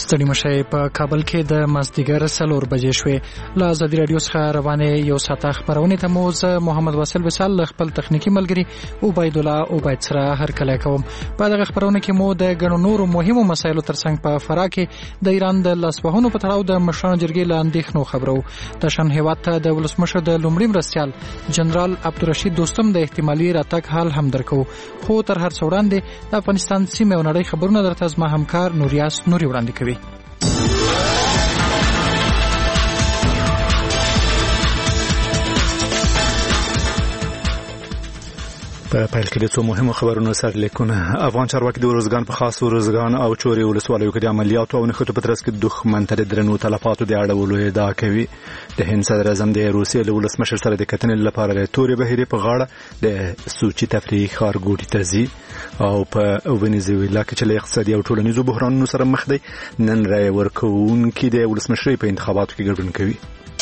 ستړي مشي په کابل کې د مازدیګر 4 بجې شوې. له ازادي رادیو څخه روانه یو ساعته خبرونه ته موز محمد واصل وسال خپل تخنیکی ملګری عبید الله عبید سره هر کله کوم. په دغه خبرونه کې مو د غنو نورو مهمو مسایلو ترڅنګ په فراه کې د ایران د لاسوهنو په تړاو د مشرانو جرګې لاندې خنو خبرو. تشن هیواد ته د ولسمشر د لومړي مرستيال جنرال عبدالرشید دوستم د احتمالي راتګ حال هم درکو. خو تر هر څه وړاندې د افغانستان سیمه او نړۍ خبرونه درته زما همکار نوریاس نوري وړاندې کوي. په پیل کې د څو مهمو خبرونو سرلیکونه. افغان چارواکي د ورزګان په خاص ورزګان او چوري ولسوالیو کې د عملیاتو او نښتو په ترڅ کې دښمن ته د درنو تلفاتو د اړولو ادعا کوي. د هند صدر اعظم د روسیې له ولسمشر سره د کتنې لپاره د تورې بهیرې په غاړه د سوچي تفریحي ښارګوټي ته ځي او په ونیزویلا کې چې له اقتصادي او ټولنیزو بحرانونو سره مخ دی نن رای ورکوونکي د ولسمشرۍ په انتخاباتو کې ګډون کوي.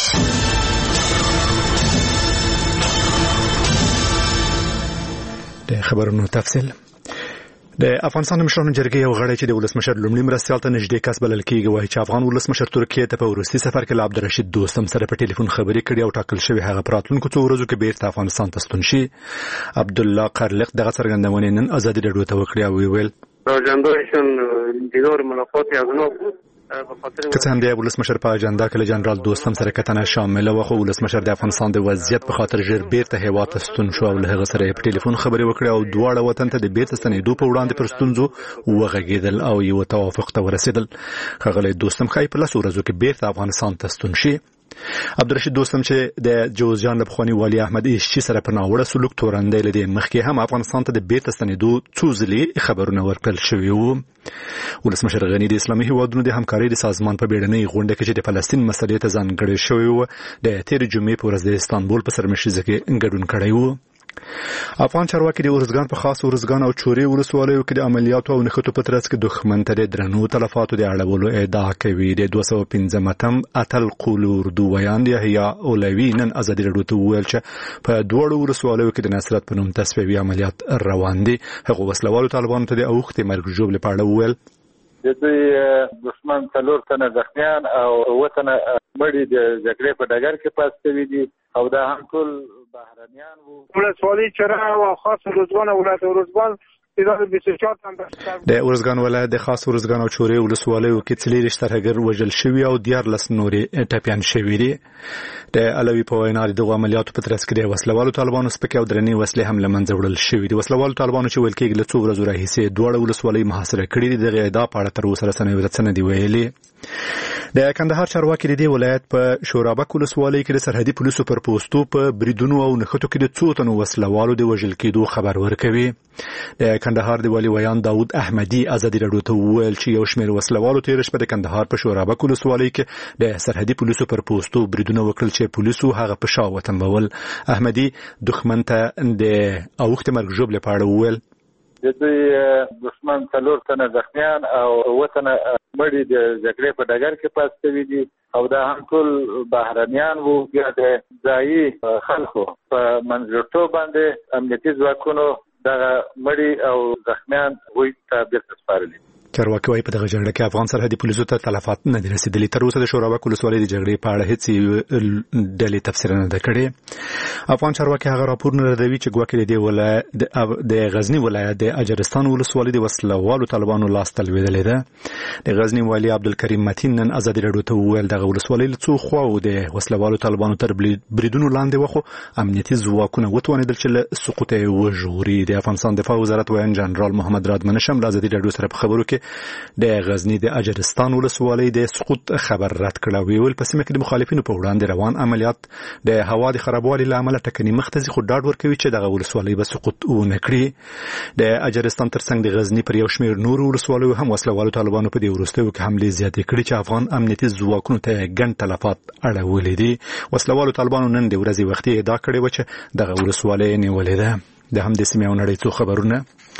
د خبرونو تفصیل. د افغانستان مشرانو جرګې یو غړی چې د ولسمشر لومړي مرستيال ته نږدې کس بلل کېږي وایي چې افغان ولسمشر ترکیه ته په وروستي سفر کې له عبدالرشید دوستم سره په ټلیفون خبرې کړې او ټاکل شوی هغه په راتلونکو څو ورځو کې بیرته افغانستان ته ستون شي. عبدالله قرلق دغه څرګندونه نن ازادي راډیو ته وکړه او ویل راجندویشن دیدار ملاقات یازنو که څه هم د ولسمشر په اجنډا کې له جنرال دوستم سره کتنه شامل و خو ولسمشر د افغانستان د وضعیت په خاطر ژر بیرته هیواد ته ستون شو او له هغه سره په ټلیفون خبرې وکړې او دواړه وطن ته د بیرته ستنېدو په وړاندې پر ستونزو وغږېدل او یو توافق ته ورسېدل. ښاغلی دوستم ښایي په 10 ورځو کې بیرته افغانستان ته ستون شي. عبدالرشید دوستم چې د جوزجان له پخواني والي احمد ایشچي سره په ناوړه سلوک تورنده لدی مخکې هم افغانستان ته د بیرته ستنېدو څو ځلې خبرونه ورکړل شوي وو. ولسمشر غنی د اسلامي هیوادونو د همکارۍ د سازمان په بیړنۍ غونډه کې چې د فلسطین مسلې ته ځانګړی شوی و د تېرې جمعې په ورځ د استانبول په سرمشریزه کې ګډون کړی و. افغان چارواکي د ورزګان په خاص ورزګان او چوري ولسوالیو کې د عملیاتو او نښتو په ترڅ کې دښمن ته د درنو تلفاتو د اړولو ادعا کوي. د 215 اتل قولور دویان یحیی اولوی نن ازادي راډیو ته وویل چې په دوړو ولسوالیو کې د نصرت په نوم تصفیوي عملیات روان دي. هغه وسلوالو طالبانو ته د اوښتې مرګ ژوبل په اړه وویل د دوی دښمن 4 تنه زخمیان او وطن مړي د جګړې په ډګر کې پاتې دي او دا هم ټول بهرنیان وو. ولسوالۍ چرا او خاص ورزګان ولایت ورزګان د ورزګان ولایت د خاص ورزګان او چوري ولسوالیو کې 40 ترهګر وژل شوي او 14 نورې ټپيان شوي دي. د علوي په وینا د عملیاتو په ترڅ کې د وسلوالو طالبانو سپکې او درنې وسلې هم له منځه وړل شوي دي. وسلوالو طالبانو چې ویل کېږي له څو ورځو راهیسې دوه ولسوالۍ محاصره کړې دي. دغه ادعا په اړه تر اوسه رسنۍ دی ویلي. د کندهار چارواکي د ولایت په شورابک ولسوالۍ کې د سرحدي پولیسو پر پوسټو په بریدونو او نښتو کې د څو تنو وسلوالو د وژل کېدو خبر ورکوي. د کندهار د والي ویان داود احمدي ازادي راډیو ته وویل چې یو شمېر وسلوالو تېره شپه د کندهار په شورابک ولسوالۍ کې د سرحدي پولیسو پر پوسټو بریدونه وکړل چې پولیسو هغه په شا وتمبول. احمدي دښمن ته د اوښتې مرګ ژوبل په اړه وویل د دوی دښمن 4 تنه زخمیان او وطن مړي د جګړې په ډګر کې پاتې دي او دا هم ټول بهرنیان وو. بیا د ځایي خلکو په منځګړیتوب باندې امنیتي ځواکونو دغه مړي او زخمیان وایي ته بیرته سپارلي. چارواکي وايي په دغه جګړه کې افغان سرحدي پولیسو ته تلفات نه دي رسیدلي. تر اوسه د شورابک ولسوالۍ د جګړې په اړه هیڅ ډلې تفسیر نه ده کړې. افغان چارواکي هغه راپور نه ردوي چې ګواکې د غزنی ولایت د اجرستان ولسوالۍ د وسلوالو طالبانو لاس ته لوېدلې ده. د غزنی والي عبدالکریم متین نن ازادي راډیو ته وویل دغه ولسوالۍ له څو خواو د وسلوالو طالبانو تر بریدونو لاندې وخو امنیتي ځواکونه وتوانېدل چې له سقوط یې وژغوري. د افغانستان دفاع وزارت ویان جنرال محمد راد منشم له ازادي راډیو سره په خبرو کې د غزنی د اجرستان ولسوالۍ د سقوط خبر رد کړ او ویل په سیمه کې د مخالفینو په وړاندې روان عملیات د هوا د خرابوالي له امله ټکني مختزي خو ډاډ ورکوي چې دغه ولسوالۍ به سقوط ونه کړي. د اجرستان ترڅنګ د غزنی پر یو شمېر نور ولسوالیو هم وسلوالو طالبانو په دې وروستیو کې حملې زیاتې کړې چې افغان امنیتي ځواکونو ته ګڼ تلفات اړولې دي. وسلوالو طالبانو نن د ورځې وختي ادعا کړې و چې دغه ولسوالۍ نیولې ده. د هم د سیمې او نړۍ څو خبرونه.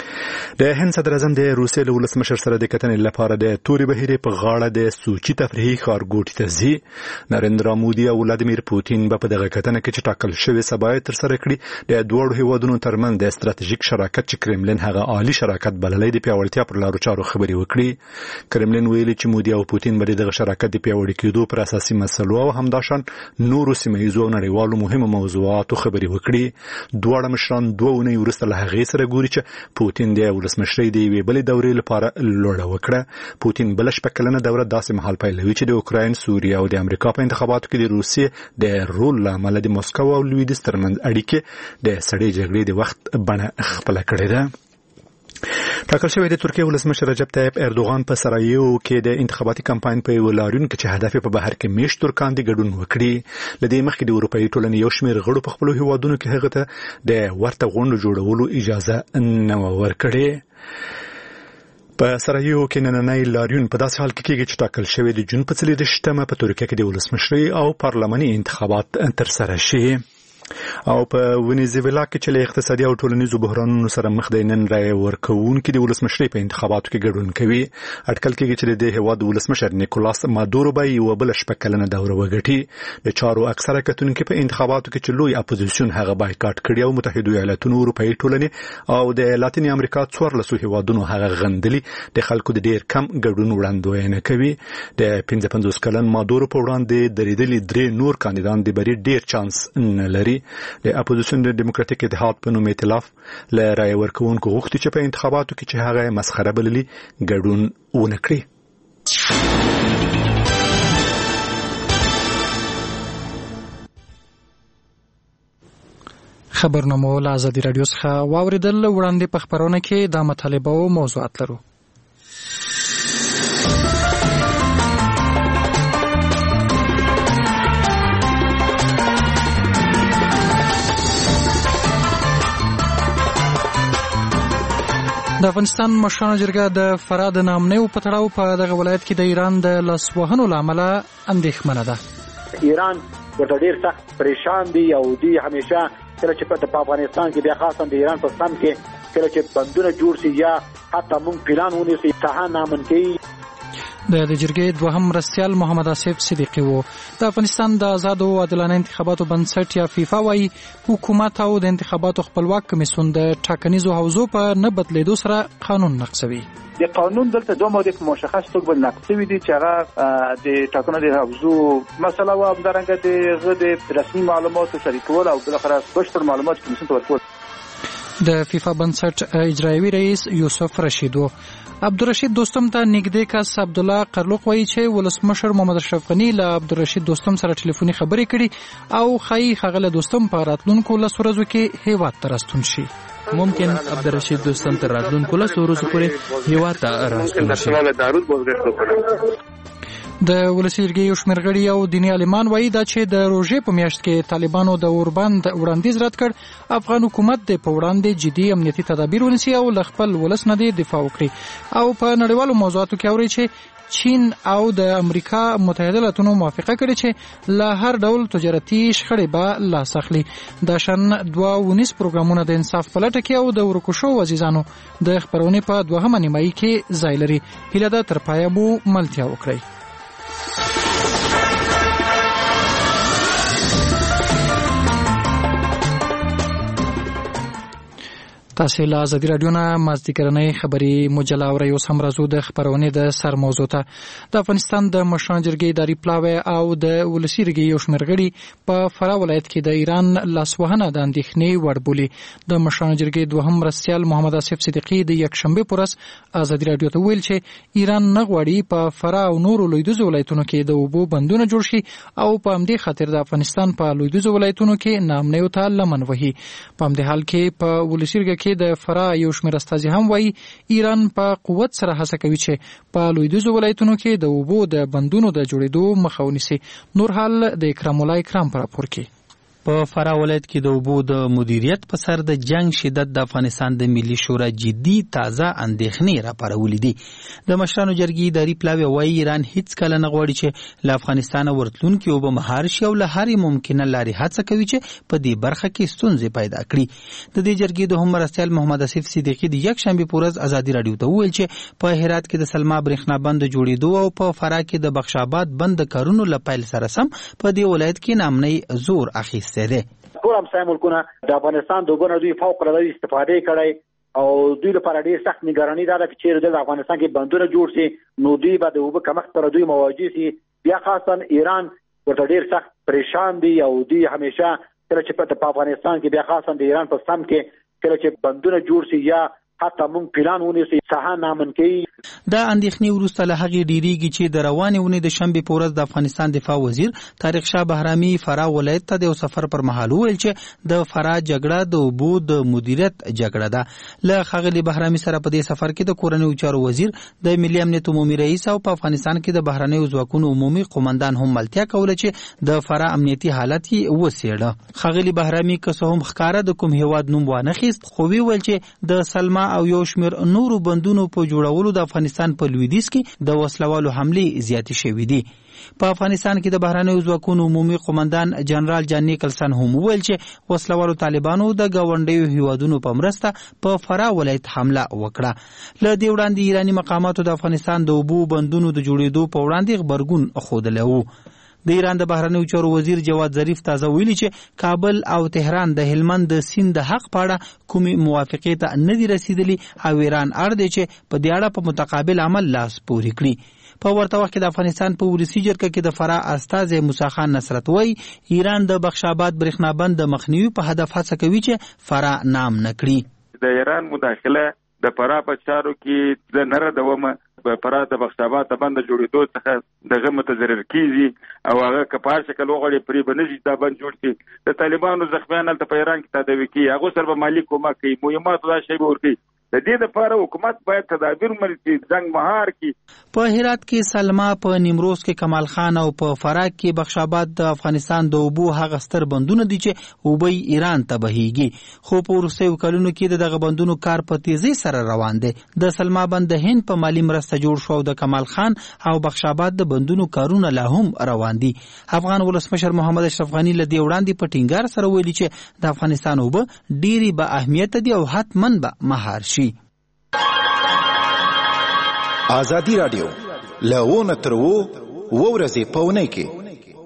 د هند صدر اعظم د روسیې له ولسمشر سره د کتنې لپاره د توري بهیرې په غاړه د سوچي تفریحي ښارګوټي ته ځي. نریندرا مودي او ولادیمیر پوتین په دغه کتنه کې چې ټاکل شوی سبا تر سره کړي د دوه هیوادونو ترمنځ د ستراتیژیک شراکت چې کرملین هغه عالی شراکت بللی د پیاوړتیا پر لارو چارو خبري وکړي. کرملین ویلي چې مودي او پوتین باندې دغه شراکت د پیاوړي کېدو پر اساسي مسلو او همداشان نورو سیمه‌یزو نړیوالو مهمو موضوعاتو خبري وکړي. دواړه مشران دوه اونۍ وروسته له هغې سره ګوري چې پوتین د ولسمشرۍ د یوې بلې دورې لپاره لوړه وکړه. پوتین بل شپه کلنه دوره داسې مهال پیلوي چې د اوکراین، سوریه او د امریکا په انتخاباتو کې د روسیې د رول له امله د مسکو او لویدیځ ترمنځ اړیکې د سړې جګړې د وخت بڼه خپله کړې ده. ټاکل شوی د ترکیې ولسمشر رجب طیب اردوغان په سرایو کې د انتخاباتي کمپاین په یو لاریون کې چې هدف په بهر کې میشت ترکان د ګډون وکړي. لدې مخکې د اروپایي ټولنې یو شمېر غړو په خپل هیوادونو کې هغه ته د ورته غونډو جوړولو اجازه نه ورکړي. په سرایو کې نننۍ لاریون په داسې حال کې کېږي چې ټاکل شوی د جون په 24 په ترکیه کې د ولسمشرۍ او پارلماني انتخابات ترسره شي. او په ونیزویلا کې چې له اقتصادي او ټولنیزو بحرانونو سره مخ دی، نن رای ورکوونکي د ولسمشرۍ په انتخاباتو کې ګډون کوي. اټکل کېږي چې د هیواد ولسمشر نیکولاس مادورو به یو بل شپه کلنه دوره وګټي. د چارو اکثره کتونکي په انتخاباتو کې چې لوی اپوزیسیون هغه بایکاټ کړی او متحده ایالاتونو، اروپایي ټولنې او د لاتینی امریکا 14 هیوادونو هغه غندلي د خلکو د ډیر کم ګډون وړاندوینه کوي. د 55 کلن مادورو په وړاندې درېدلي درې نور کاندیدان د بری ډیر چانس نه لري. د اپوزیسیون د ډیموکراټیک اتحاد په نوم ائتلاف له رای ورکوونکو غوښتي چې په انتخاباتو کې چې هغه مسخره بللي ګډون ونه کړي. خبرنامه له ازادي رادیو څخه واوریدل. وړاندې په خبرونه کې د مطالبه او موضوعات لرو. د افغانستان مشرانو جرګه د فراه د نامنیو په تړاو په دغه ولایت کې د ایران د لاسوهنو له امله اندېښمنه ده. ایران ورته ډېر سخت پریشان دي او دوی همیشه کله چې په افغانستان کې بیا خاصا د ایران په سم کې کله چې بندونه جوړ شي یا حتی مونږ پلان ونیسي ساحه نامن کوي. د جرګې دوهم مرستیال محمد آصف صدیقی وو. د افغانستان د آزاد او عادلانه انتخاباتو بنسټ یا فیفا وايي حکومت او د انتخاباتو خپلواک کمیسیون د ټاکنیزو حوزو په نه بدلیدو سره قانون نقضوي. د قانون دلته دوه ماده په مشخص توګه نقضوي دي چې هغه د ټاکنو د حوزو مسله و همدارنګه د غد رسمي معلوماتو شریکول او بالاخره بشپړ معلومات کمیسیون ته ورکول. د فیفا بنسټ اجرایوي رئیس یوسف رشید وو. عبدالرشید دوستم ته نږدې کس عبد الله قرلوق وایي چې ولسمشر محمد اشرف غنی له عبدالرشید دوستم سره ټلیفوني خبرې کړي او خای خغله دوستم په راتلونکو لس ورځو کې هیواد ته راستون شي. ممکن عبدالرشید دوستم تر راتلونکو لس ورځو پورې هیواد ته راستون شي. د ولسی جرګې یو شمېر غړي او دیني عالمان وایي دا چې د روژې په میاشت کې طالبانو د اوربند وړاندیز رد کړ. افغان حکومت د په وړاندې جدي امنیتي تدابیر ونیسي او له خپل ولس نه دفاع وکړي. او په نړیوالو موضوعاتو کې اوري چې چین او د امریکا متحده ایالاتونو موافقه کړې چې له هر ډول تجارتي شخړې به لاس اخلي. دا شان 2 پروګرامونه د انصاف په لټه کې او د ورکوشو عزیزانو د خبرونه په دوهمه نیمایي کې ځای لري. هیله ده تر پایه مو ملتیا وکړئ. تاسو له ازادي رادیو نه مازدیګرنۍ خبري مجله اورئ. اوس هم راځو د خبرونه د سر موضوع ته. د افغانستان د مشرانو جرګې اداري پلاوی او د ولسی جرګې یو شمېر غړي په فراه ولایت کې د ایران لاسوهنه د اندېښنې وړ بولي. د مشرانو جرګې دوهم مرستیال محمد آصف صدیقی د یکشنبه پر ورځ ازادي رادیو ته ویل چې ایران نه غواړي په فراه او نورو لویدیځو ولایتونو کې د اوبو بندونه جوړ شي او په همدې خاطر د افغانستان په لویدیځو ولایتونو کې نامنیو ته لمن وهي. په همدې حال کې په ولسی جرګې کې د فراه یو شمېر استازي هم وایي ایران په قوت سره هڅه کوي چې په لویدیځو ولایتونو کې د اوبو د بندونو د جوړېدو مخه ونیسي. نور حال د اکرام الله اکرام پر راپور کې. په فراه ولایت کې د اوبو د مدیریت په سر د جنگ شدت د افغانستان د ملي شورا جدي تازه اندېښنې راپارولې دي. د مشرانو جرګې اداري پلاوی وايي ایران هیڅ کله نه غواړي چې له افغانستان ورتلونکي اوبه مهار شي او له هرې ممکنه لارې هڅه کوي چې په دې برخه کې ستونزې پیدا کړي. د دې جرګې دوهم مرستیال محمد اسف صدیقي د یکشنبې په ورځ ازادي راډیو ته وویل چې په هرات کې د سلما برېښنا بند جوړېدو او په فراه کې د بخش آباد بند د کارونو له پیل سره سم په دې ولایت کې نامنۍ زور اخیستی دی. ټول همسایه ملکونه د افغانستان د اوبو نه دوی فوق العاده استفاده کړی او دوی لپاره ډېر سخت نگراني ده چې چیرې د افغانستان کې بندونه جوړ شي نو دوی به د اوبو کمښت سره دوی مواجه شي. بیا خاصا ایران ورته ډېر سخت پریشان دي او دوی همیشه کله چې په افغانستان کې بیا خاصا د ایران په سم کې کله چې بندونه جوړ شي یا حتی مونږ پلان ونیسي ساحه نامن کوي. دا اندېښنې وروسته له هغې ډېرېږي چې د روانې اونۍ د شنبې په ورځ د افغانستان دفاع وزیر طارق شاه بهرامي فراه ولایت ته د یو سفر پر مهال وویل چې د فراه جګړه د اوبو د مدیریت جګړه ده. له ښاغلي بهرامي سره په دې سفر کې د کورنیو چارو وزیر د ملي امنیت عمومي رئیس او په افغانستان کې د بهرنیو ځواکونو عمومي قومندان هم ملتیا کوله چې د فراه امنیتي حالت یې وڅېړه. ښاغلي بهرامي که څه هم ښکاره د کوم هېواد نوم وانخیست خو ویل چې د سلما او یو شمېر نورو بندونو په جوړولو د افغانستان په لویدیځ کې د وسلوالو حملې زیاتې شوې دي. په افغانستان کې د بهرنیو ځواکونو عمومي قومندان جنرال جان نیکلسن هم وویل چې وسلوالو طالبانو د ګاونډیو هیوادونو په مرسته په فراه ولایت حمله وکړه. له دې وړاندې ایراني مقاماتو د افغانستان د اوبو بندونو د جوړېدو په وړاندې غبرګون ښودلی و. د ایران د بهرنیو چارو وزیر جواد ظریف تازه ویلي چې کابل او تهران د هلمند د سیند د حق په اړه کومې موافقې ته نه دي رسیدلي او ایران اړ دی چې په دې اړه په متقابل عمل لاس پورې کړي. په ورته وخت کې د افغانستان په ولسي جرګه کې د فراه استازی موسی خان نصرت وایي ایران د بخش آباد برېښنا بند د مخنیوي په هدف هڅه کوي چې فراه نام نه کړي. د ایران مداخله د فراه په چارو کې د نه ردومه فراه د بخش آباد د بند جوړېدو څخه دغه متضرر کیږي او هغه کپار شکل وغوړي پرې بنځي دا بند جوړ شي. د طالبانو زخمیان هلته په ایران کې تداوي کوي هغه سره به مالی کومک کوي مهمات دا شی به ورکوي. د دې لپاره حکومت باید تدابیر ومني جنگ مهار کی. په هرات کې سلما په نیمروز کې کمال خان او په فراه کې بخش آباد د افغانستان د اوبو هغه ستر بندونه دي چې اوبه ایران ته بهیږي خو په وروستیو کلونو کې دغه بندونو کار په تیزی سره روان دی. د سلما بند د هند په مالی مرسته جوړ شو او د کمال خان او بخش آباد د بندونو کارونه لا هم روان دي. افغان ولسمشر محمد اشرف غنی له دې وړاندې په ټینګار سره ویلي چې د افغانستان اوبه ډېرې با اهمیت دي او حتماً به مهار شي. ازادي راډیو لونه تر ورځې په اونۍ کې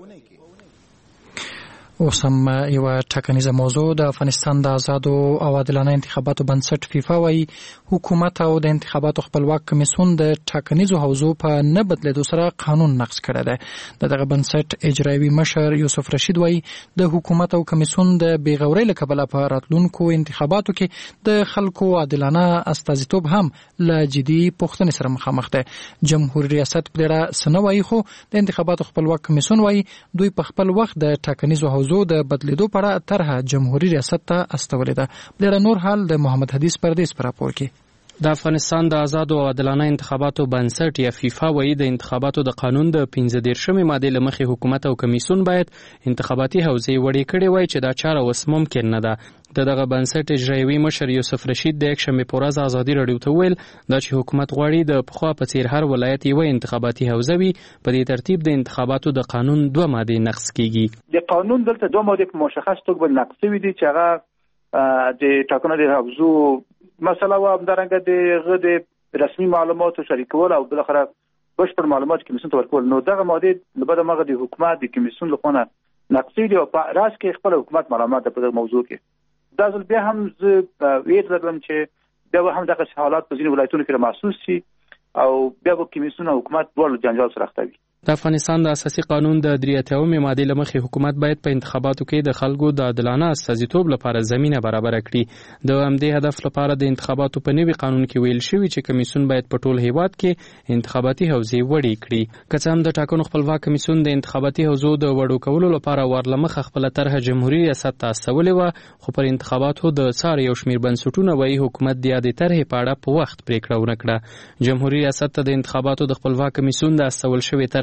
اوس هم یوه ټاکنیزه موضوع د افغانستان د آزادو او عادلانه انتخاباتو بنسټ فیفا وایي حکومت او د انتخاباتو خپلواک کمیسیون د ټاکنیزو حوزو په نه بدلیدو سره قانون نقض کړی دی. د دغه بنسټ اجرایوي مشر یوسف رشید وایي د حکومت او کمیسیون د بېغورۍ له کبله په راتلونکو انتخاباتو کې د خلکو عادلانه استازیتوب هم له جدي پوښتنې سره مخامخ دی. جمهوریت ریاست په دې اړه څه نه وایي خو د انتخاباتو خپلواک کمیسیون وایي دوی په خپل وخت د ټاکنیزو حوزو د بدلیدو پر طرحه جمهوریت ریاست ته استولې ده. بلره نور حال د محمد حدیث پردیس پر راپور کې د افغانستان د آزادو او عادلانه انتخاباتو بنسټ یا فیفا وایي د انتخاباتو د قانون د 15 ماده له مخې حکومت او کمیسیون باید انتخاباتي حوزې وړې کړي وای چې دا چاره اوس ممکن نه ده. دغه بنسټ اجرایوي مشر یوسف رشید د یکشنبې په ورځ ازادي راډیو ته ویل دا چې حکومت غواړي د پخوا په څیر هر ولایت یو انتخاباتي حوزه وي په دې ترتیب د انتخاباتو د قانون 2 ماده نقض کیږي. د قانون دلته 2 ماده په مشخص توګه نقض شوي دي چې هغه د ټاکنو د حوزو مسله و همدارنګه د غد رسمي معلوماتو شریکول او بل اخر بشپړ معلومات کمیسیون ته ورکول. نو دغه ماده لبد مغه د حکومت د کمیسیون لخوا نقض دي او په راس کې خپل حکومت معلومات په دغه موضوع کې دا ځل بیا هم ویل لرم چې بیا هم دغه حالات په ځینې ولایتونو کې محسوس شي او بیا به کمیسیون او حکومت ټول جنجال سره اخته وي. د افغانستان د اساسي قانون د 83 ماده له مخې حکومت باید په انتخاباتو کې د خلکو د عادلانه استازیتوب لپاره زمینه برابر کړي. د همدې هدف لپاره د انتخاباتو په نوي قانون کې ویل شوی چې کمیسیون باید په ټول هیواد کې انتخاباتي حوزې وړې کړي. که څه هم د ټاکنو خپلواک کمیسیون د انتخاباتي حوزو د وړو کولو لپاره ورلمخه خپل طرحه جمهوریت ریاست ته استولې و خو پر انتخاباتو د څار یو شمیر بنسټونه وایي حکومت د یادې طرحې په اړه په وخت پریکړه ونه کړه. جمهوریت ریاست ته د انتخاباتو د خپلواک کمیسیون د استول شوی طرح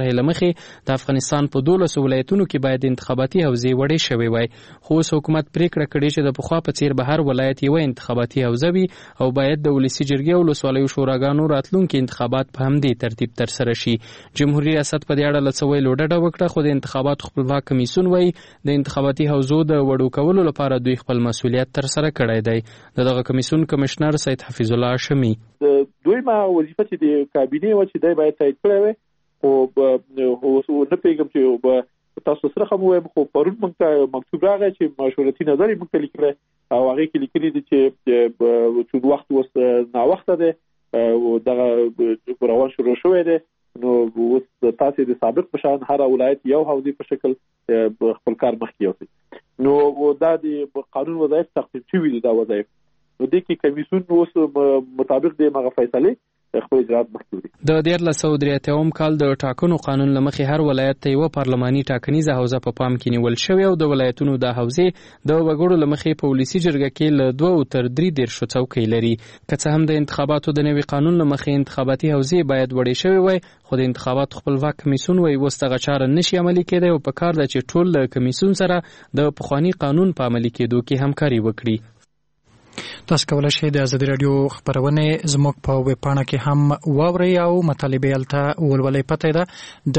طرحې لمخې د افغانستان په 12 ولایتونو کې باید انتخاباتي حوزې وړې شوې وای، خو حکومت پریکړه کړې چې د پخوا په څیر به هر ولایت یو انتخاباتي حوزه وي او باید د ولسی جرګې او ولسوالیو شوراګانو راتلونکي انتخابات په همدې ترتیب ترسره شي. جمهوریت ریاست په دې اړه لڅوي لوډه وکړه، خو د انتخاباتو خپلواک کمیسیون وایي د انتخاباتي حوزو د وړو کولو لپاره دوی خپل مسؤلیت ترسره کړی دی. دغه کمیسیون کمشنر سید حفیظ الله هاشمي دویمه وظیفه چې د کابینې و چې دی باید تایید کړی وي، خو نه پیږم چې تاسو سره هم وایم، خو پرون موږ مکتوب راغی چې مشورتي نظر یې موږ لیکلی او هغه کې لیکلي دي چې وخت اوس ناوخته دی او دغه روان شروع شوی دی، نو اوس تاسو د سابق په شان هر ولایت یو حوزې په شکل خپل کار مخکې یوسي. نو دا د قانون وظایف تخصیص شوي دي، دا وظایف نو د کې کمیسیون اوس مطابق د مغه فیصله خپل اجرات مخکې دي. د 1983 کال د ټاکنو قانون لمخې هر ولایت ته یو پارلماني ټاکنیزه حوزه په پام کې نیول شوې او د ولایتونو د حوزې د وګړو لمخې په ولسی جرګه کې له 2 تر 3 څوکۍ لري. که څه هم د انتخاباتو د نوي قانون لمخې انتخاباتي حوزې باید وړې شوې وای، خو د انتخاباتو خپلواک کمیسیون وایي اوس دغه چاره نشي عملي کېدی او په کار ده چې ټول له کمیسیون سره د پخواني قانون په عملي کېدو کې همکاري وکړي. تاسو کولای شئ د ازادي رادیو خبرونه زموږ په ویب پاڼه کې هم واورئ او مطالبه الته ولولئ. پته ده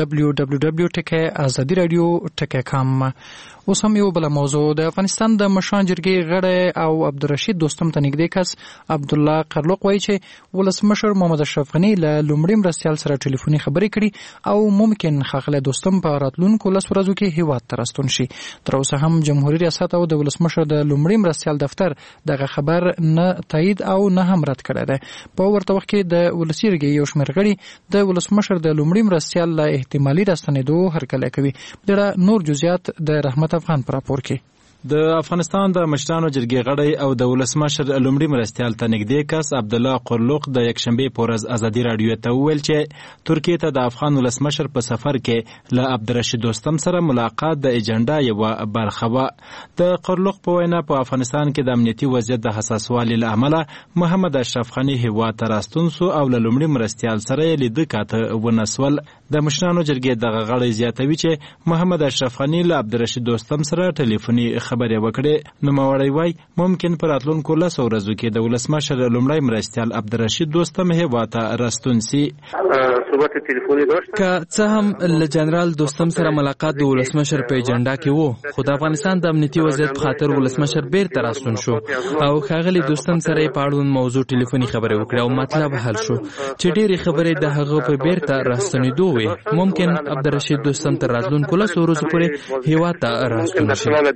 www.azadiradio.com. اوس هم یو بل موضوع د افغانستان د مشران جرګې غړی او عبدالرشید دوستم ته نږدې کس عبدالله قرلوق وایي چې ولسمشر محمد اشرف غني له لومړي مرستیال سره ټلیفوني خبرې کړي او ممکن ښاغلی دوستم په راتلونکو 10 ورځو کې هیواد ته راستون شي. تر اوسه هم جمهوریت ریاست او د ولسمشر د لومړي مرستیال دفتر دغه خبر نه تایید او نه هم رد کړی دی. په ورته وخت کې د ولسي جرګې یو شمېر غړي د ولسمشر د لومړي مرستیال له احتمالي راستنېدو هرکلی کوي. دغه نور جزئیات د رحمت افغان پر راپور کې. د افغانستان د مشرانو جرګې غړی او د ولسمشر لومړي مرستیال ته نږدې کس عبدالله قرلوق د یکشنبې په ورځ ازادي راډیو ته وویل چې ترکیې ته د افغان ولسمشر په سفر کې له عبدالرشید دوستم سره ملاقات د اجنډا یوه برخه وه. د قرلوق په وینا په افغانستان کې د امنیتي وضعیت د حساسوالي له امله محمد اشرف غني هیواد ته راستون سو او له لومړي مرستیال سره یې لیده کاته ونه سول. د مشرانو جرګې دغه غړی زیاتوي چې محمد اشرف غني له عبدالرشید دوستم سره ټلیفوني خبرې وکړې. نوموړی وایي ممکن په راتلونکو 10 ورځو کې د ولسمشر لومړی مرستیال عبدالرشید دوستم هیواد ته راستون سي. که څه هم له جنرال دوستم سره ملاقات د ولسمشر په اجنډا کې وو، خو د افغانستان د امنیتي وضعیت په خاطر ولسمشر بیرته راستون شو او ښاغلي دوستم سره یې په اړوند موضوع ټلیفوني خبرې وکړې او مطلب حل شو چې ډېرې خبرې د هغه په بیرته راستنېدو وي. ممکن عبدالرشید دوستم تر راتلونکو 10 ورځو پورې هیواد ته راستون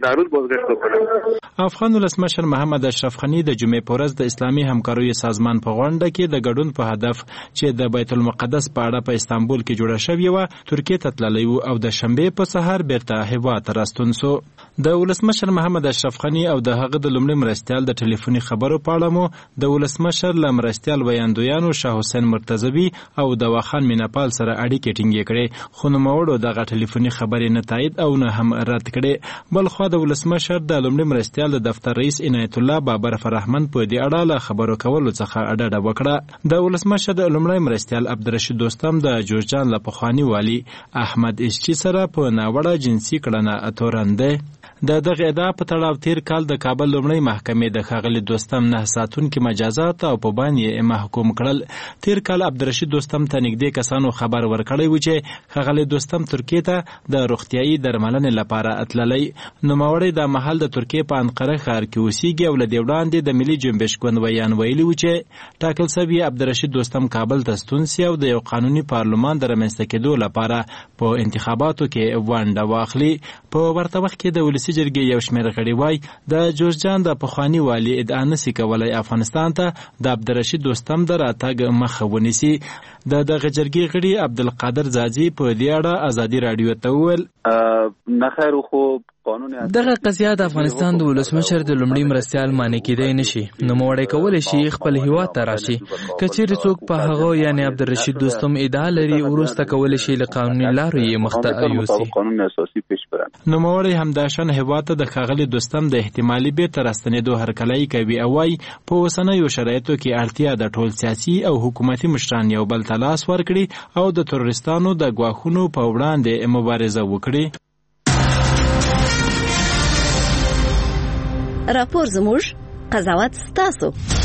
شي. افغان ولسمشر محمد اشرف غني د جمعې په ورځ د اسلامي همکاریو سازمان په غونډه کې د ګډون په هدف چې د بیت المقدس په اړه په استانبول کې جوړه شوې وه ترکیې ته تللی و او د شنبې په سهار بیرته هیواد ته راستون سو. د ولسمشر محمد اشرف غني او د هغه د لومړي مرستیال د ټلیفوني خبرو په اړه مو د ولسمشر له مرستیال ویاندویانو شاه حسین مرتضوي او د واخان میناپال سره اړیکې ټینګې کړې، خو نوموړو دغه ټلیفوني خبرې نه تایید او نه هم رد کړې. بلخوا د ولسمشر د لومړي مرستیال د دفتر رئیس عنایت الله بابر فرحمن په دې اړه له خبرو کولو څخه ډډه وکړه. د ولسمشر د لومړي مرستیال عبدالرشید دوستم د جوزجان له پخواني والي احمد اشچی سره په ناوړه جنسي کړنه تورن دی. د دغه ادعا په تړاو تیر کال د کابل لومړۍ محکمې د ښاغلي دوستم 9 ساعتونکي مجازات او په باندې محکوم کړل. تیر کال عبدالرشید دوستم ته نږدې کسانو خبر ورکړی و چې ښاغلي دوستم ترکیې ته د روغتیایي درملنې لپاره تللی. نوموړی د مهال د ترکیې په انقره ښار کې اوسیږي او له دې وړاندې د ملي جنبش ګوند ویان ویلي و چې ټاکل سوي عبدالرشید دوستم کابل ته ستون سي او د یو قانوني پارلمان د رامنځته کېدو لپاره په انتخاباتو کې ونډه واخلي. په ورته وخت کې د ولسي جرګې یو شمېر غړي وایي د جوزجان د پخواني والي ادعا نسي کولی افغانستان ته د عبدالرشید دوستم د راتګ مخه ونیسي. د دغه جرګې غړي عبدالقادر زاځي په دې اړه ازادي راډیو ته وویل نه خیر خو دغه قضیه د افغانستان د ولسمشر د لومړي مرستیال معنی کېدای نشي. نوموړی کولی شي خپل هیواد ته راشي. که چیرې څوک په هغه یعنی عبدالرشید دوستم ادعا لري وروسته کولی شي له قانوني لارو یې مخته یوسي. نوموړی همداشان هیواد ته د ښاغلي دوستم د احتمالي بیرته راستنېدو هرکلی کوي او وایي په اوسنیو شرایطو کې اړتیا د ټول سیاسي او حکومتي مشران یو بل ته لاس ورکړي او د تروریستانو د ګواښونو په وړاندې مبارزه وکړي. راپور زموږ، قضاوت ستاسو.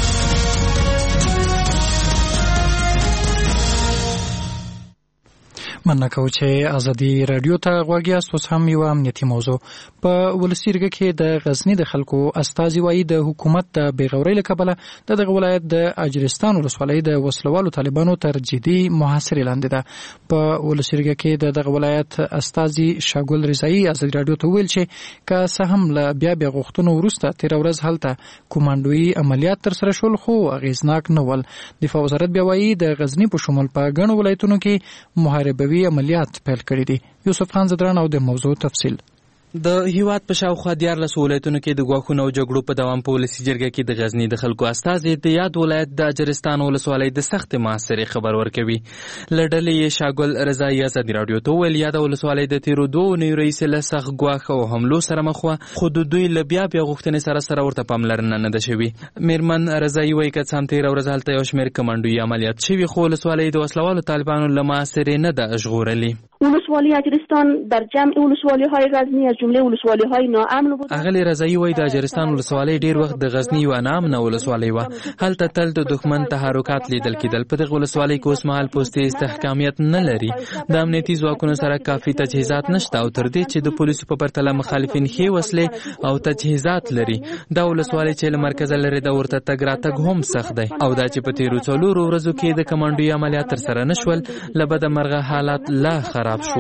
مننه کوم چې ازادي رادیو ته غوږ یاست. اوس هم یو امنیتي موضوع. په ولسي جرګه کې د غزنی د خلکو استازي وایي د حکومت د بېغورۍ له کبله دغه ولایت د اجرستان ولسوالۍ د وسلوالو طالبانو تر جدي محاصرې لاندې ده. په ولسي جرګه کې دغه ولایت استازي شاګل رضایي ازادي رادیو ته ویل چې که څه هم له بیا غوښتنو وروسته تیر ورځ هلته کومانډوي عملیات ترسره شول خو اغیزناک نه ول. دفاع وزارت بیا وایي د غزنی په شمول په ګڼو ولایتونو کې محاربوي عملیات پیل کړي دي. یوسف خان زدران او د موضوع تفصیل. د هیواد په شاوخوا 14 ولایتونو کې د غواخونو او جګړو په دوام په ولسي جرګه کې د غزنی د خلکو استازي د یاد ولایت د اجرستان ولسوالۍ د سخت محاصرې خبر ورکوي. لړلې شاګل رضایي ازادي رادیو ته ویل یاد ولسوالۍ د تیرو 2 اونیو رئیس له سخت غواخ او حملو سره مخ وه، خو د دوی له بیا غوښتنې سره ورته پاملرنه نه ده شوې. میرمن رضایي وایي که څه هم تیره ورځ هلته یو شمېر کمانډوي عملیات شوي خو ولسوالۍ د وسلوالو طالبانو له محاصرې نه ده ژغورلې. ولسوالی اجرستان در جمع ولسوالی‌های غزنی از جمله ولسوالی‌های ناامن بود. اغلی رضایی وای د اجرستان ولسوالی ډیر وخت د غزنی یو ناامنه ولسوالی و. هلته تل د دښمن تحرکات لیدل کېدل. په دغه ولسوالی کې اوس مهال پوستې استحکامیت نه لري. د امنیتي ځواکونو سره کافي تجهیزات نشته او تر دې چې د پولیسو په پرتله مخالفین ښې وسلې او تجهیزات لري. دا ولسوالی چې له مرکزه لري د ورته تګ راتګ هم سخت دی او دا چې په تیرو 4 ورځو کې د کمانډوي عملیات تر سره نشول له بده مرغه حالات لا خراب شو.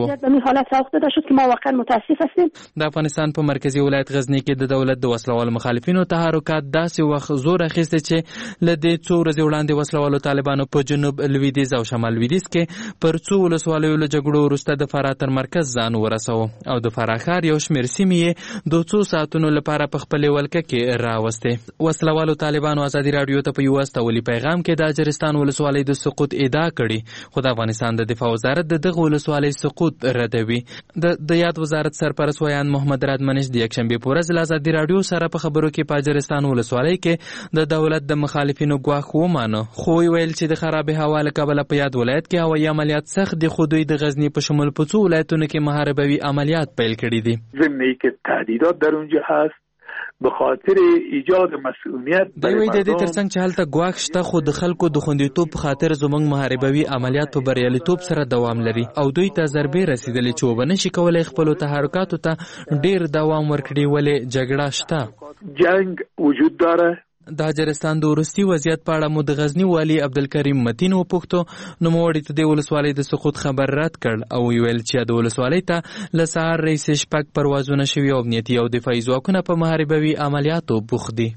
د افغانستان په مرکزی ولایت غزنی کې د دولت د وسلوالو مخالفینو تحرکات داسې وخت زور اخیسته چې لدې 2 ورځې وړاندې وسلوالو طالبانو په جنوب لویدیځ او شمال لویدیځ کې پر 2 ولسوالیو له جګړو وروسته د فراه تر مرکز ځان ورسو او د فراه ښار یو شمېر سیمې یې د 2 ساعتونو لپاره په خپلې ولکه کې راوستې. وسلوالو طالبانو ازادي رادیو ته په یو استولي پیغام کې د اجرستان ولسوالۍ د سقوط ادعا کړې خو د افغانستان د دفاع وزارت دغه ولسوالۍ سقوط ردوي. د یاد وزارت سرپرست ویان محمد رادمنش د یکشنبه په ورځ له ازادي رادیو سره په خبرو کې په اجرستان ولسوالۍ کې د دولت د مخالفینو ګواښ ومانه خو ویل چې د خراب هوا له کبله په یاد ولایت کې هوایي عملیات سخت دي خو دوی د غزنی په شمول په 2 ولایتونو کې محاربوي عملیات پیل کړي دي. ضمن که تهدیدات در اونجا هست به خاطر ایجاد مسئولیت دوی د دې ترڅنګ چې هلته ګواښ شته خو د خلکو د خوندیتوب په خاطر زموږ محاربوي عملیات په بریالیتوب سره دوام لري او دوی ته ضربې رسیدلې چې وبنشي کولای خپل تحرکاتو ته ډیر دوام ورکړي ولې جګړه شته. جنگ وجود داره. د اجرستان د وروستي وضعیت په اړه مو د غزنی والی عبدالکریم متین وپوښتو نو موړی ته د ولسوالۍ د سقوط خبر رد کړ او ویل چې د ولسوالۍ ته له سهار رئیس شپږ پروازونه شوي او امنیتي او دفاعي ځواکونه په محاربوي عملیاتو بوخت دي.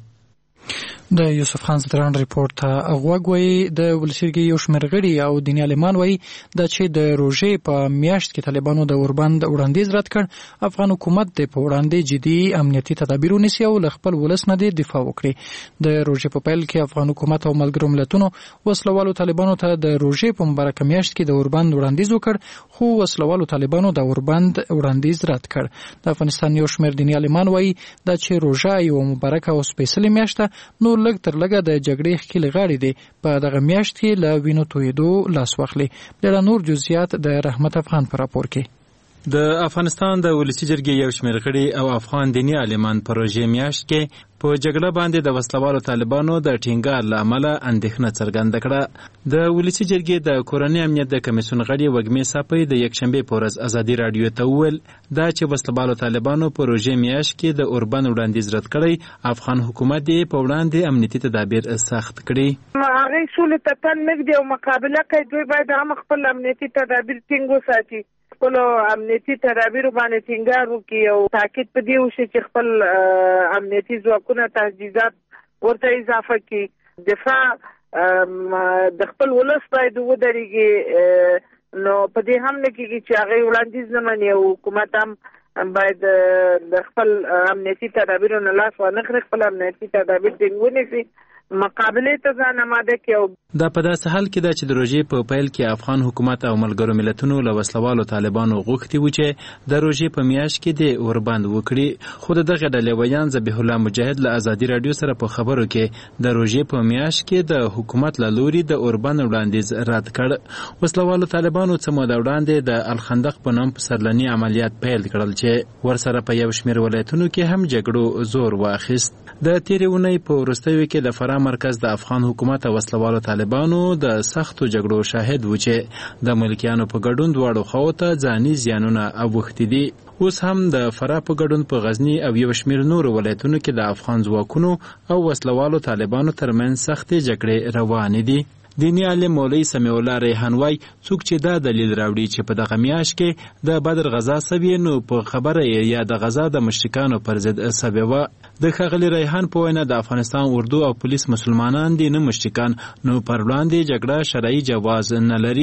د یوسف خان زدران ریپورت ته غوږ وایي. د ولسیرګي یو شمېر غړي او دیني عالمان وایي دا چې د روژې په میاشت کې طالبانو د اوربند وړاندیز رد کړ افغان حکومت د په وړاندې جدي امنیتي تدابیر ونیسي او له خپل ولس نه دفاع وکړي. د روژې په پیل کې افغان حکومت او ملګرو ملتونو وسلوالو طالبانو ته د روژې په مبارکه میاشت کې د اوربند وړاندیز وکړ خو وسلوالو طالبانو د اوربند وړاندیز رد کړ. د افغانستان یو شمېر دیني عالمان وایي دا چې روژه یو مبارکه او سپیڅلې میاشت نو لږ تر لږه د جګړې ښکېلې غاړې دي په دغه میاشت کې له وینو تویېدو لاس واخلي. ډېر نور جزئیات د رحمت افغان په راپور کې. د افغانستان د ولسي جرګې یو شمېر غړي او افغان دیني عالمان په روژې میاشت کې په جګړه باندې د وسلوالو طالبانو د ټینګار له امله اندېښنه څرګنده کړه. د ولسي جرګې د کورنۍ امنیت د کمیسیون غړي وږمې صافی د یکشنبه په ورځ ازادي رادیو ته وویل دا چې وسلوالو طالبانو په روژې میاشت کې د اوربند وړاندیز رد کړی افغان حکومت یې په وړاندې امنیتي تدابیر سخت کړي. هغه سولې ته تن نږدې او مقابله کوي دوی باید هم خپل امنیتي تدابیر ټینګ وساتي. خپل امنیتي تدابیر باندې ټینګار وکړي او تاکید په دې وشي چې خپل امنیتي ځواکونه تجهیزات ورته اضافه کړي. دفاع د خپل ولس باید ودرېږي نو په دې هم نه کېږي چې هغه وړاندیز نه مني او حکومت هم باید د خپل امنیتي تدابیرو نه لاس وانخلي خپل امنیتي تدابیر ټینګ ونیسي مقابله ته ځان آماده کړي. دا په داسې حال کې ده چې د روژې په پیل کې افغان حکومت او ملګرو ملتونو له وسلوالو طالبانو غوښتي و چې د روژې په میاشت کې د اوربند وکړي، خو دغه ډلې ویان ذبیح الله مجاهد له ازادي راډیو سره په خبرو کې د روژې په میاشت کې د حکومت له لوري د اوربند وړاندیز رد کړ. وسلوالو طالبانو څه موده وړاندې د الخندق په نوم پسرلني عملیات پیل کړل چې ورسره په یو شمېر ولایتونو کې هم جګړو زور واخیست. د تېرې اونۍ په وروستیو کې د فراه مرکز د افغان حکومت او وسلوالو طالبانو د سختو جګړو شاهد و چې د ملکیانو په ګډون دواړو خواو ته ځاني زیانونه اوښتي دي. اوس هم د فراه په ګډون په غزني او یو شمېر نورو ولایتونو کې د افغان ځواکونو او وسلوالو طالبانو ترمنځ سختې جګړې روانې دي. دیني عالم مولوي سمیع الله ریحان وای څوک چې دا دلیل راوړي چې په دغه میاشت کې د بدر غزا سوي نو په خبره یا د غزا د مشرکانو پر ضد سوي و. د ښاغلي ریحان په وینا د افغانستان اردو او پولیس مسلمانان دي نه مشرکان، نو پر وړاندې جګړه شرعي جواز نه لري.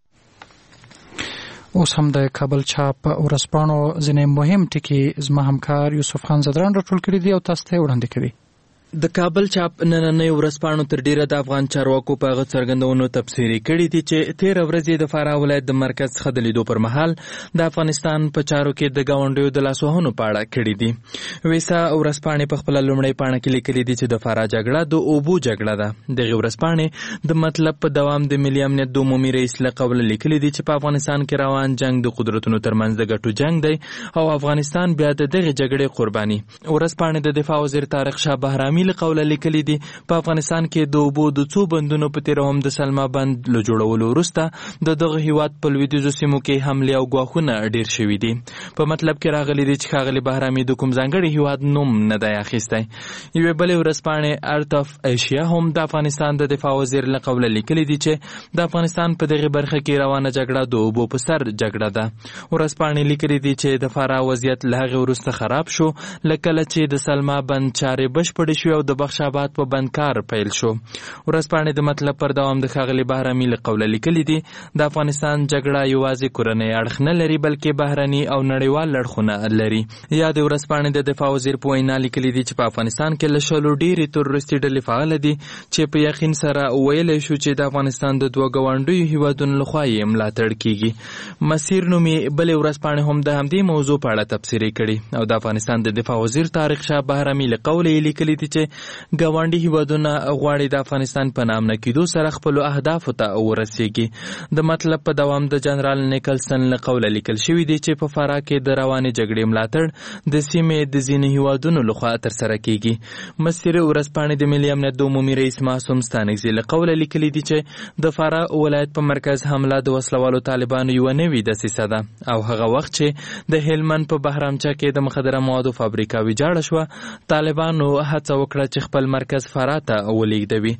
اوس هم د کابل چاپ ورځپاڼو ځینې مهم ټکي زما همکار یوسف خان زدران راټول کړي دي او تاسو ته وړاندې کوي. د کابل چاپ نننۍ ورځپاڼو تر ډیره د افغان چارواکو په هغه څرګندونو تبصرې کړي دي چې تېره ورځ د فراه ولایت د مرکز څخه د لیدو پر مهال د افغانستان په چارو کې د ګاونډیو د لاسوهنو په اړه کړي دي. ویسا ورځپاڼې په خپله لومړۍ پاڼه کې لیکلي دي چې د فراه جګړه د اوبو جګړه ده. دغې ورځپاڼې د مطلب په دوام د ملي امنیت د عمومي رئیس له قوله لیکلي دي چې په افغانستان کې روان جنگ د قدرتونو ترمنځ د ګټو جنگ دی او افغانستان بیا د دغې جګړې قرباني. ورځپاڼې د دفاع وزیر طارق شاه بهرامي له قوله لیکلي دي په افغانستان کې د اوبو د څو بندونو په تېره هم د سلما بند له جوړولو وروسته د دغه هیواد په لویدیځو سیمو کې حملې او ګواښونه ډېر شوي دي. په مطلب کې راغلي دي چې ښاغلي بهرامي د کوم ځانګړي هیواد نوم نه دی اخیستی. یوې بلې ورځپاڼې ارت اف ایشیا هم د افغانستان د دفاع وزیر له قوله لیکلي دي چې د افغانستان په دغې برخه کې روانه جګړه د اوبو په سر جګړه ده. ورځپاڼې لیکلي دي چې د فراه وضعیت له هغې وروسته خراب شو له کله چې د سلما بند چارې بشپړې شوې او د بخشاباد په بندکار پیل شو. ورځپاڼې د مطلب پر دوام د ښاغلي بهرامي له قوله لیکلي دي د افغانستان جګړه یوازې کورنۍ اړخ نه لري بلکې بهرني او نړیوال اړخونه لري. یا د ورځپاڼې د دفاع وزیر په وینا لیکلي دي چې په افغانستان کې له شلو ډېرې تروریستي ډلې فعاله دي چې په یقین سره ویلی شو چې د افغانستان د دوه ګاونډیو هیوادونو لخوا یې ملاتړ کیږي. مسیر نومې بلې ورځپاڼې هم د همدې موضوع په اړه تبصرې کړي او د افغانستان د دفاع وزیر طارق شاه بهرامي له قوله یې لیکلي دي چې ګاونډي هیوادونه غواړي د افغانستان په نامنه کېدو سره خپلو اهدافو ته ورسیږي. د مطلب په دوام د جنرال نیکلسن له قوله لیکل شوي دي چې په فراه کې د روانې جګړې ملاتړ د سیمې د ځینو هیوادونو لخوا ترسره کیږي. مسیر ورځپاڼې د ملي امنیت د عمومي رئیس معصوم ستانکزي له قوله لیکلي دي چې د فراه ولایت په مرکز حمله د وسلوالو طالبانو یوه نوې دسیسه ده او هغه وخت چې د هلمند په بهرامچه کې د مخدره موادو فابریکه ویجاړه شوه طالبانو هڅه وکړه چې خپل مرکز فراه ته ولیږدوي.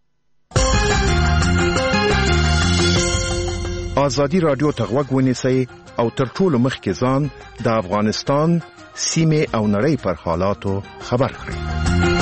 ازادي راډیو ته غوږ ونیسئ او تر ټولو مخکې ځان د افغانستان سیمې او نړۍ پر حالاتو خبر کړئ.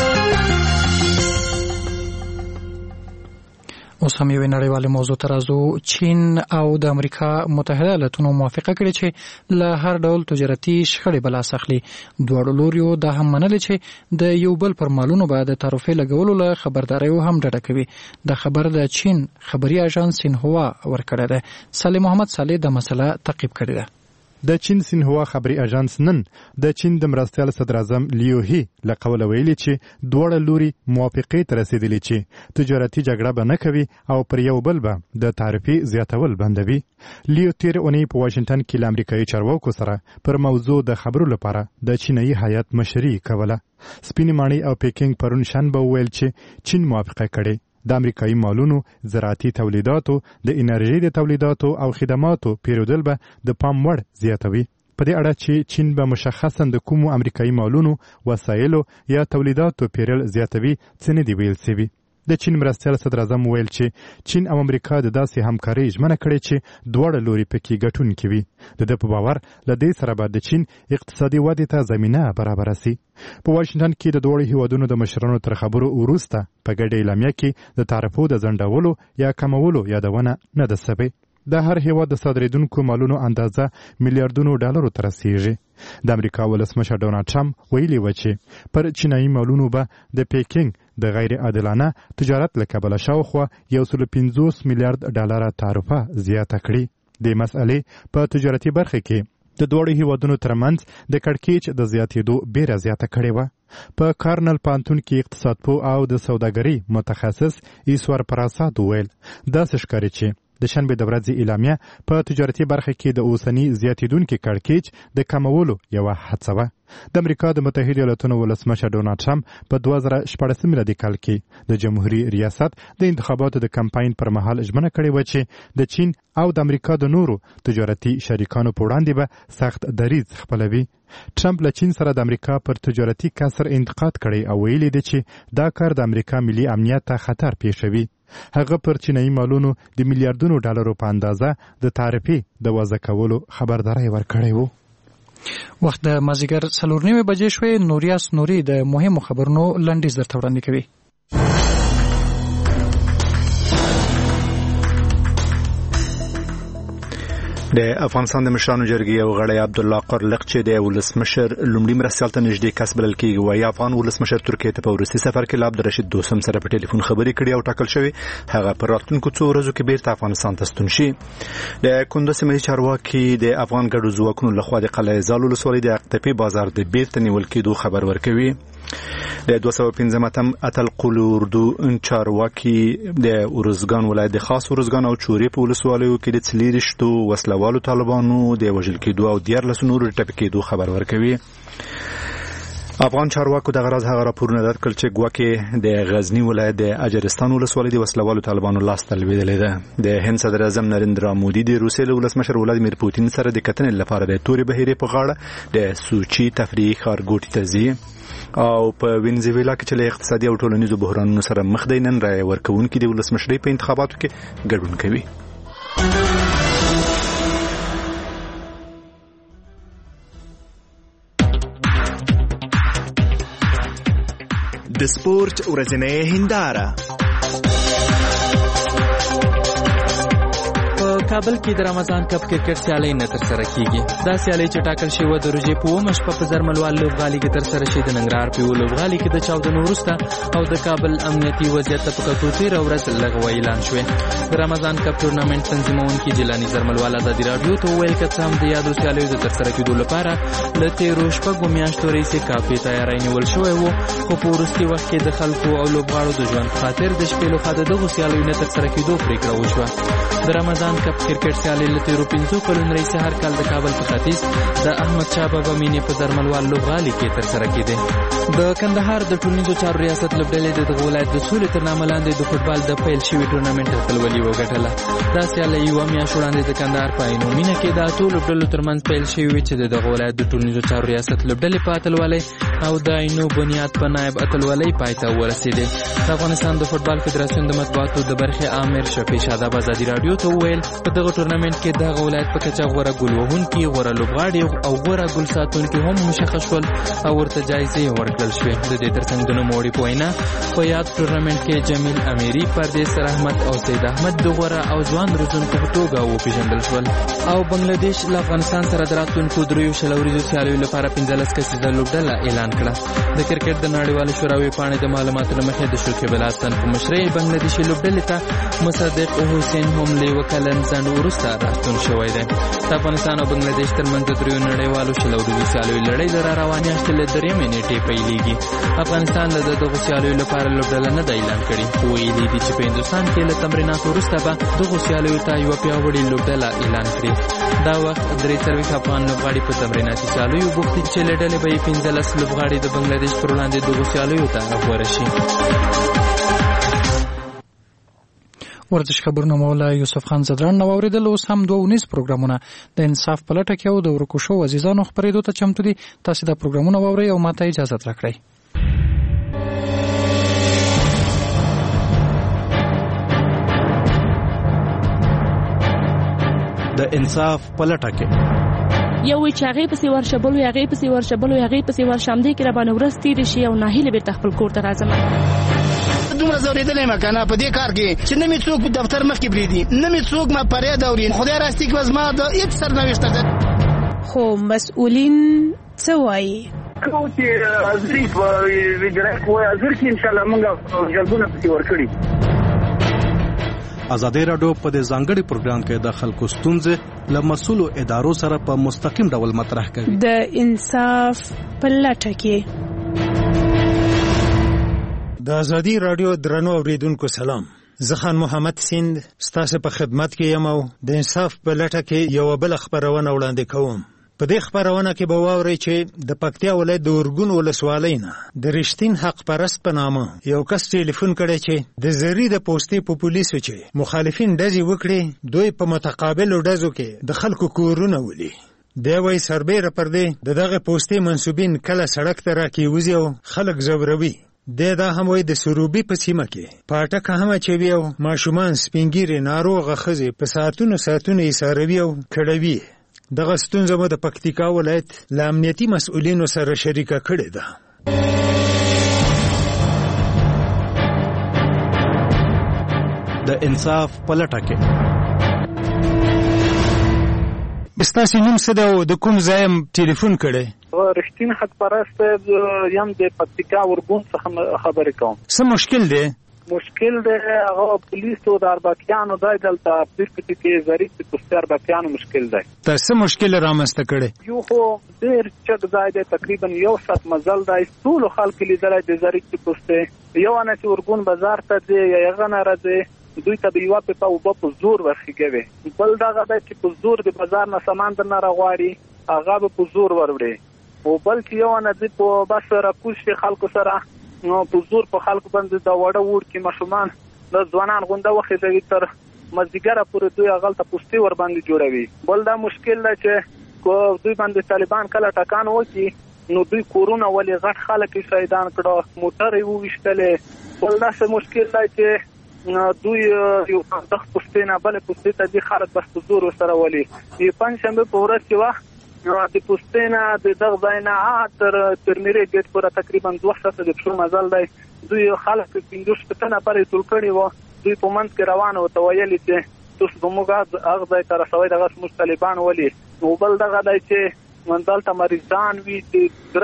اوس هم یوې نړیوالې موضوع ته راځو. چین او د امریکا متحده ایالاتونو موافقه کړې چې له هر ډول تجارتي شخړې به لاس اخلي. دواړو لوریو دا هم منلې چې د یو بل پر مالونو به د تعرفې لګولو له خبرداریو هم ډډه کوي. دا خبر د چین خبري اژانس سینهوا ورکړی دی. صالح محمد صالح د مسله تعقیب کړې ده. د چین سینهوا خبري اژانس نن د چین د مرستیال صدر اعظم لیو هی له قوله ویلي چې دواړه لوري موافقې ته رسیدلي چې تجارتي جګړه به نه کوي او پر یو بل به د تعرفې زیاتول بندوي. لیو تیر اونۍ په واشنگټن کې له امریکایي چارواکو سره پر موضوع د خبرو لپاره د چینایي هیات مشري کوله. سپینې ماڼۍ او پیکینګ پرون شنبه وویل چې چین موافقه کړې د امریکایي مالونو، زراعتي تولیداتو، د انرژي د تولیداتو او خدماتو پیرودل به د پام وړ زیاتوي. په دې اړه چې چین به مشخصا د کومو امریکایي مالونو، وسایلو یا تولیداتو پیرل زیاتوي څه نه دی ویل شوي. د چین مرستیال صدر اعظم ویل چې چین او امریکا د داسې همکارۍ ژمنه کړې چې دواړه لوري پکې ګټونکي وي. د ده په باور له دې سره به د چین اقتصادي ودې ته زمینه برابره سي. په واشنګټن کې د دواړو هیوادونو د مشرانو تر خبرو وروسته په ګډه اعلامیه کې د تعرفو د ځنډولو یا کمولو یادونه نه ده سوې. د هر هیواد د صادریدونکو مالونو اندازه میلیارډونو ډالرو ته رسیږي. د امریکا ولسمشر ډونالډ ټرمپ ویلي و چې پر چینایي مالونو به د پیکینګ د غیر عادلانه تجارت له کبله شاوخوا 150 میلیارډ ډالر تعرفه زیاته کړې. د مسئلې په تجارتي برخه کې د دوړو هیوادونو ترمنځ د کړکېچ د زیاتېدو بیره زیاته کړې وه. په کارنل پانتون کې اقتصاد پوه او د سوداګرۍ متخصص ایسور پراساد وویل داسې ښکاري چې د شنبې د ورځې اعلامیه په تجارتي برخه کې د اوسني زیاتېدونکي کړکېچ د کمولو یوه هڅه وه. د امریکا د متحده ایالاتونو ولسمشر ډونالډ ټرمپ په 2014 میلادي کال کې د جمهوریت ریاست د انتخاباتو د کمپاین پر مهال ژمنه کړې و چې د چین او د امریکا د نورو تجارتي شریکانو په وړاندې به سخت دریځ خپلوي. ټرمپ له چین سره د امریکا پر تجارتي کسر انتقاد کړی او ویلي دی چې دا کار د امریکا ملي امنیت ته خطر پیښوي. هغه پر چینایي مالونو د میلیارډونو ډالرو په اندازه د تعرفې د وضع کولو خبرداری ورکړی و. وخت د مازیګر 4:30 بجې شوې. نوریاس نوري د مهمو خبرونو لنډیز درته وړاندې کوي. د افغانستان د مشرانو جرګې یو غړی عبدالله قرلق چې د ولسمشر لومړي مرستیال ته نږدې کس بلل کېږي وایي افغان ولسمشر ترکیې ته په وروستي سفر کې له عبدالرشید دوستم سره په ټلیفون خبرې کړې او ټاکل شوی هغه پر راتلونکو څو ورځو کې بیرته افغانستان ته ستون شي. د کندز سیمې چارواکي د افغان ګډو ځواکونو لخوا د قلعه زال ولسوالۍ د اقتپي بازار د بیرته نیول کېدو خبر ورکوي. د 215 اتل قول اردو چارواکي د ارزګان ولایت د خاص ارزګان او چوري په ولسوالیو کې د څلېرشتو وسلوالو طالبانو د وژل کېدو او 14 نورو ټپي کېدو خبر ورکوي. افغان چارواکو د غرض هغه راپورونه رد کړ چې ګواکې د غزنی ولایت د اجرستان ولسوالۍ د وسلوالو طالبانو لاس ته لوېدلې ده. د هند صدر اعظم نریندرا مودي د روسیې له ولسمشر ولادیمیر پوتین سره د کتنې لپاره د تورې بهیرې په غاړه د سوچي تفریحي ښارګوټي ته ځي او په وینزویلا کې چې له اقتصادي او ټولنیزو بحرانونو سره مخ دی نن رایه ورکوونکي د ولسمشرۍ په انتخاباتو کې ګډون کوي. د سپورت ورځنۍ هنداره. کابل کې د رمضان کپ کرکټ سیالي نه تر سره کیږي. دا سیالي چې ټاکل شوی د روزې په ومه شپه په زرملوال لوبغالي کې تر سره شي. د ننګرهار په لوبغالي کې د چاودنو وروسته او د کابل امنیتي وضعیت په کتو تیر ورځ لغوه اعلان شوی. د رمضان کپ ټورنامنت تنظیمونکي جیلانی زرملوال ازادي رادیو ته ویل کڅم د یادو سیالیو د تر سره کېدو لپاره له تیرو شپږو میاشتو راهیسې کافي تیاری نیول شوی و، خو په وروستي وخت کې د خلکو او لوبغاړو د ژوند په خاطر د شپې لخوا د دغو سیالیو نه تر سره کېدو پرېکړه وشوه. د رمضان کپ کرکټ سیالي له تیرو 5 کلونو راهیسې هر کال د کابل په ختیځ د احمد شاه بابا مینې په زرملوال لوبغالي کې تر سره کېده. د کندهار د ټولنیزو چارو ریاست لوبډلې د دغه ولایت د سولې تر نامه لاندې د فوټبال د پیل شوي ټورنامنټ اتلولي وګټله. دا سیالي یوه میاشت وړاندې د کندهار په عینومینه کې د اتو لوبډلو ترمنځ پیل شوې چې د دغه ولایت د ټولنیزو چارو ریاست لوبډلې په اتلولۍ او د عینو بنیاد په نایب اتلولۍ پای ته ورسېدې. د افغانستان د فوټبال فدراسیون د مطبوعاتو د برخې عامر شفیع شاداب ازادي رادیو ته وویل په دغه ټورنامنټ کې دغه ولایت په کچه غوره ګول وهونکي، غوره لوبغاړي او غوره ګول ساتونکي هم مشخص شول او ورته جایزې ورکړل شوې. د دې ترڅنګ د نوموړي په وینا په یاد ټورنامنټ کې جمیل امیري، پردیس رحمت او سید احمد د غوره او ځوان روزونکو په توګه وپېژندل شول. او بنگلاديش له افغانستان سره د راتلونکو 3 شلوريزو سیالیو لپاره 15 کسیزه لوبډله اعلان کړه. د کرکټ د نړیوالې شوراوي پاڼې د معلوماتو له مخې د شوکیب الحسن په مشرۍ بنگلاديشي لوبډلې ته مصدق حسین هم له وکلن ځنډ وروسته راستون شوی دی. د افغانستان او بنگلاديش ترمنځ د 3 نړیوالو شلوريزو سیالیو لړۍ د روانې هفته له 3 نیټې پیلېږي. افغانستان له دغو سیالیو لپاره لوبډله نه ده اعلان کړې، خو ویلي دي چې په هندوستان کې له تمریناتو وروسته به دغو سیالیو ته یوه پیاوړې لوبډله اعلان کړي. دا وخت 43 افغان لوبغاړي په تمریناتي سیالیو بوخت دي چې له ډلې به یې 15 لوبغاړي د بنگلاديش پر وړاندې دغو سیالیو ته غوره شي. ورزش خبرونه مولا یوسف خان زدران نو اوریدل. اوس هم 2 پروګرامونه د انصاف په لټه کې او د ورکو شو عزیزانو خبرېدو ته چمتو دي. تاسو دا پروګرامونه واورئ او ماته اجازه راکړئ. د انصاف په لټه کې یو چې هغه پسې ورشبلو هغه پسې ورشبلو هغه پسې ورشمدې کې را باندې ورستې دي شي او ناهیله به تخپل کور ته راځم. دومره زوریدلې ما کنه په دې کار کې چې نه می څوک دفتر مخ کې بریدي، نه می څوک ما پرې دورین. خدای راستي کې وزما د هیڅ سرنوشت ده. خو مسؤلین څه وایي؟ کوو چې ازري په اجرایه کوی ازر کې انشاءالله موږ جلبونه پسې ورکړي. ازادي راډیو په دې ځانګړي پروګرام کې د خلکو ستونزې له مسؤلو ادارو سره په مستقیم ډول مطرح کوي. د انصاف په لټه کې. د ازادي راډیو درنو اوریدونکو سلام. زه خان محمد سیند ستاسو په خدمت کې یم او د انصاف په لټه کې یو بل خبرونه وړاندې کوم. په دې خبرونه کې به واورئ چې د پکتیا ولایت د اورګون ولسوالۍ نه د رښتین حق پرست په نامه یو کس ټلیفون کړی چې د زری د پوستې په پولیسو چې مخالفین ډزې وکړي دوی په متقابلو ډزو کې د خلکو کورونه ولي. دی وایي سربیره پر دې د دغه پوستې منسوبین کله سړک ته راکېوځي او خلک ځوروي. دا هم وایي د سروبي په سیمه کې پاټکه هم اچوي او ماشومان سپینګیرې ناروغه ښځې په ساعتونو ایساروي او کړوي. دغه ستونزه مو د پکتیکا ولایت له امنیتي مسؤلینو سره شریکه کړې ده. د انصاف په لټه کې. ستاسو نوم څه دی او د کوم ځای ټلیفون کړی؟ رښتین حق پرست یم د پکتیکا اورګون څخه خبرې کوم. څه مشکل دی؟ مشکل دی هغه پولیسو د اربکیانو دی دلته پیرکټي کې ظریف د پوستې اربکیانو مشکل دی. څه مشکل رامنځته کړی؟ یو خو ډېر چک ځای دی تقریبا 1 ساعت مزل دی ټولو خلکو لیدلی د ظریف د پوستې یو نه چې اورګون بازار ته ځي یا هغه نه راځي دوی ته د یوه پیپه اوبه په زور ورخېږوي. بل دغه دی چې په زور د بازار نه سامان درنه راغواړي هغه به په زور وروړي او بل چې یو نه ځي په بس راکوز شي خلکو سره نو په زور په خلکو باندې د وړه وړکي ماشومان د ځوانان غونډه وخېږوي تر مازدیګره پورې دوی هغلته پوستې ورباندې جوړوي. بل دا مشکل دی چې دوی باندې طالبان کله ټکان وکړي نو دوی کورونه ولې غټ خلک یې شهیدان کړه موټر یې وویشتلې. بل داسې مشکل دی چې دوی یو دغه پوستې نه بلې پوستې ته دي خلک بس په زور ورسره ولي. د پنجشنبې په ورځ چې وه د پوستې نه د دغه ځای نه تر ترمیرې ګیټ پورې تقریبا 2 ساعته د پښو مزل دی. دوی خلک 50 نفر یې ټول کړي وو. دوی په منځ کې روان وو ته ویل چې تاسو به موږ هغه ځای ته رسوئ دغه موږ طالبان ولي. نو بل دغه دی چې دلته مریضان وي چې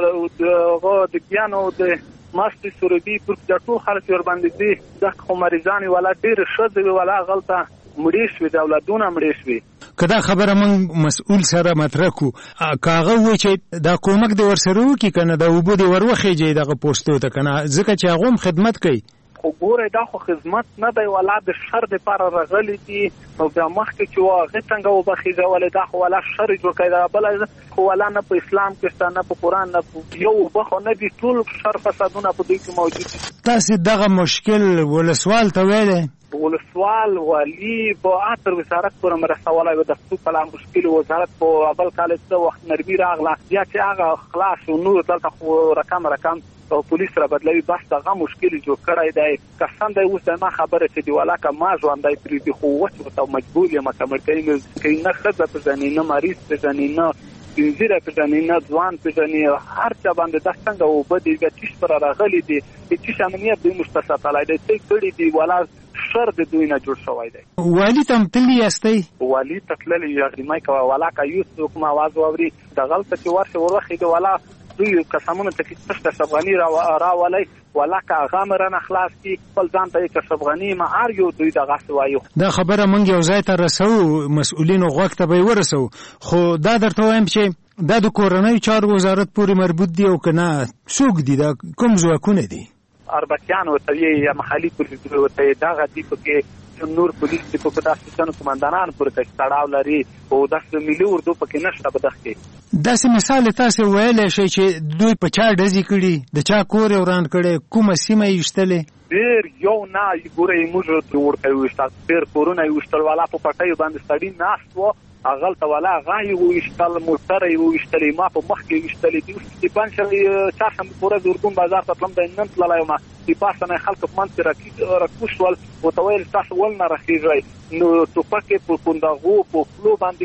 درې د ګیانو د ماستې سروبي پر د ټول خلک ورباندې دي دغه خو مریضان وي ولا ډېرې ښځې وي ولا هغلته مړې شوي د اولادونه مړې شوي. که دا خبره موږ مسؤل سره مطرح کړو که هغه وایي چې دا کومک دې ورسره وکړي که نه د اوبو دې ور وخېږي دغه پوستو ته که نه ځکه چې هغه هم خدمت کوي. خو ګورئ دا خو خدمت نه دی ولا د شر دپاره راغلي دي او بیا مخکې چې وه هغې څنګه اوبه خېږولې دا خو ولا شر یې جوړ کړی دا بله خو ولا نه په اسلام کې شته نه په قرآن نه یو اوبه خو نه دي ټول شر فسادونه په دوی کې موجود دي. تاسې دغه مشکل ولسوال ته ویلی؟ ولسوال والي په عطر وزارت پورې مرسته ولی و د خصوص په مشکل وزارت په اول کال څه وخت نرمي راغله بیا چې هغه خلاص و نور دلته خو رقم او پولیس را بدلوي بس دغه مشکل جوړ کړی دی. کسان دی اوس د ما خبره چې دی ولاکه ما ژوندی پرېږدي خو اوس ورته مجبور یم که مړ کوي نه ښځه پېژني نه مریض پېژني نه سپینځیره پېژني نه ځوان پېژني هر چا باندې دا څنګه اوبه دي بیا چیش پره راغلي دي د چیش امنیت دوی موږ ته ساتلی دی څه کړي دي ولا شر د دوی نه جوړ شوی دی. والي ته هم تللي یاستئ؟ والي ته تللي یو یقیني کوه ولاکه یو څوک م اواز واوري دغلته چې ورشي ورخېږي ولا دوی قسمونه ته کې کشف افغاني راولي ولاکه هغه م رانه خلاص کړي خپل ځان ته یې کشف افغاني ما هر یو دوی دغسې وایو. دا خبره موږ یو ځای ته رسوو مسؤلینو غوږ ته به یې ورسوو خو دا درته وایم چې دا د کورنیو چارو وزارت پورې مربوط دي او که نه څوک دي دا کوم ځواکونه دي؟ اربکیان ورته وایي یا محلي پولیس ورته یې دغه دي پکې نور پولیس دي په داسې څنو قمندانان پورې تړاو لري او داسې ملي اردو پکې نشته په دغه کې. داسې مثال تاسې ویلی شئ چې دوی په چا ډزې کړي د چا کور یې وران کړی کومه سیمه یې ویشتلې؟ ډېر یو نه ګورئ موږ ورته یې ویشتل ډېر کورونه یې ویشتل والا په پټیو باندې سړي ناست وو هغلته والا هغه یې وویشتل موټر یې وویشتلې ما په مخ کې ویشتلې دي اوس د پنجشنبې چهارشنبې په ورځ اردون بازار ته تلم دی نن تللی یم د پاسه نه خلک په منځ کې راکوز شول ورته ویل تاسو ول نه راخېږئ نو ټوپک یې په کندغو په خولو باندې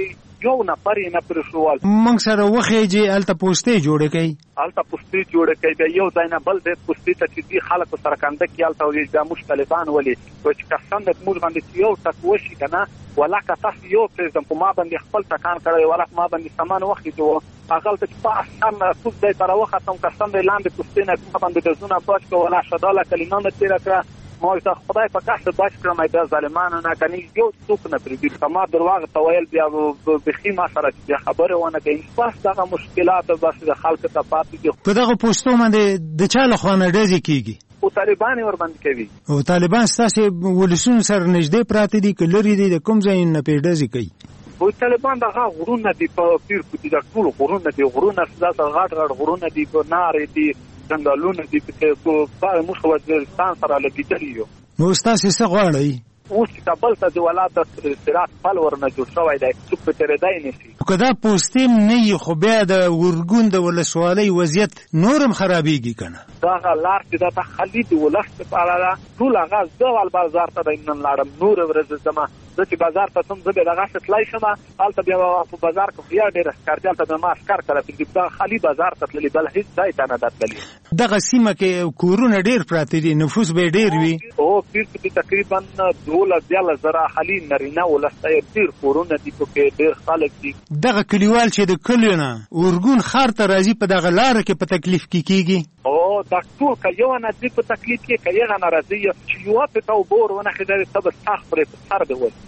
یو نفر یې نه پرې شول. موږ سره وخېږي هلته پوستې جوړې کوي هلته پوستې جوړې کوي بیا یو ځای نه بل ځای پوستې ته چې دي خلکو سره کنده کړي هلته بیا موږ طالبان ولې چې کسان د موږ باندې یو ټک وشي که نه ولکه تاسو یو پرېږدم په ما باندې خپل ټکان کړی ولکه ما باندې سامان وخېږي و هغلته چې په اسان کوز ځای ته راوختم کسان دی لاندې پوستې نه ما باندې ډزونه بچ کړه ولا شداله کلمه مې تېره کړه ما ورته خدای په کاسه بچ کړم بیا ظالمانو نه کني یو څوک نه پرېږدي که ما درواغ ته ویل بیا بېخي ما سره بیا خبرې ونه کوي بس دغه مشکلات بس د خلکو ته پاتې دي. په دغه پوستو باندې د چا لخوا نه ډزې کېږي او طالبان یې ورباندې کوي او طالبان ستاسې ولسونو سره نږدې پراته دي که لرې دي د کوم ځای نه پرې ډزې کوي؟ او طالبان دغه غرونه دي په پیر کوټي د ټول غرونه دي غرونه داسې غټ غرونه دي په نارې دي ځنګلونه دي په موږ وزیرستان سره لګېدلي یو. نو ستاسې څه غواړئ؟ اوس چې کابل ته د ولایت د صراط پل ورنه جوړ شوی دی څوک په تېرېدی نه شي. که دا پوستې نه وي خو بیا د ورګون د ولسوالۍ وضعیت نور هم خرابېږي که نه؟ دغه لار چې دا ته خالي د ولس دپاره ده ټول هغه زه ول بازار ته به نن لاړم نورې ورځې ځمه زه چې بازار ته ځم زه بیا دغسې تللی شم هلته بیا په بازار کې بیا ډېر عسکر دي هلته ما عسکر کله پرېږدي دغه خالي بازار ته تللي بل هېڅ ځای ته نه ده تللي. دغه سیمه کې کورونه ډېر پراته دي نفوس به یې ډېر وي. او پیر کې تقریبا 12,000 خالي نارینه ولس ته ډېر کورونه دي پکې ډېر خلک دي. دغه کلیوال چې د کلیو نه ورګون ښار ته راځي په دغه لاره کې په تکلیف کې کېږي؟ او دا ټول که یو نه ځي په تکلیف کې که یغه نه راځي چې یوه پې ته اوبه ور ونښېدلې ته به ستا خپلې په سر دې ولي.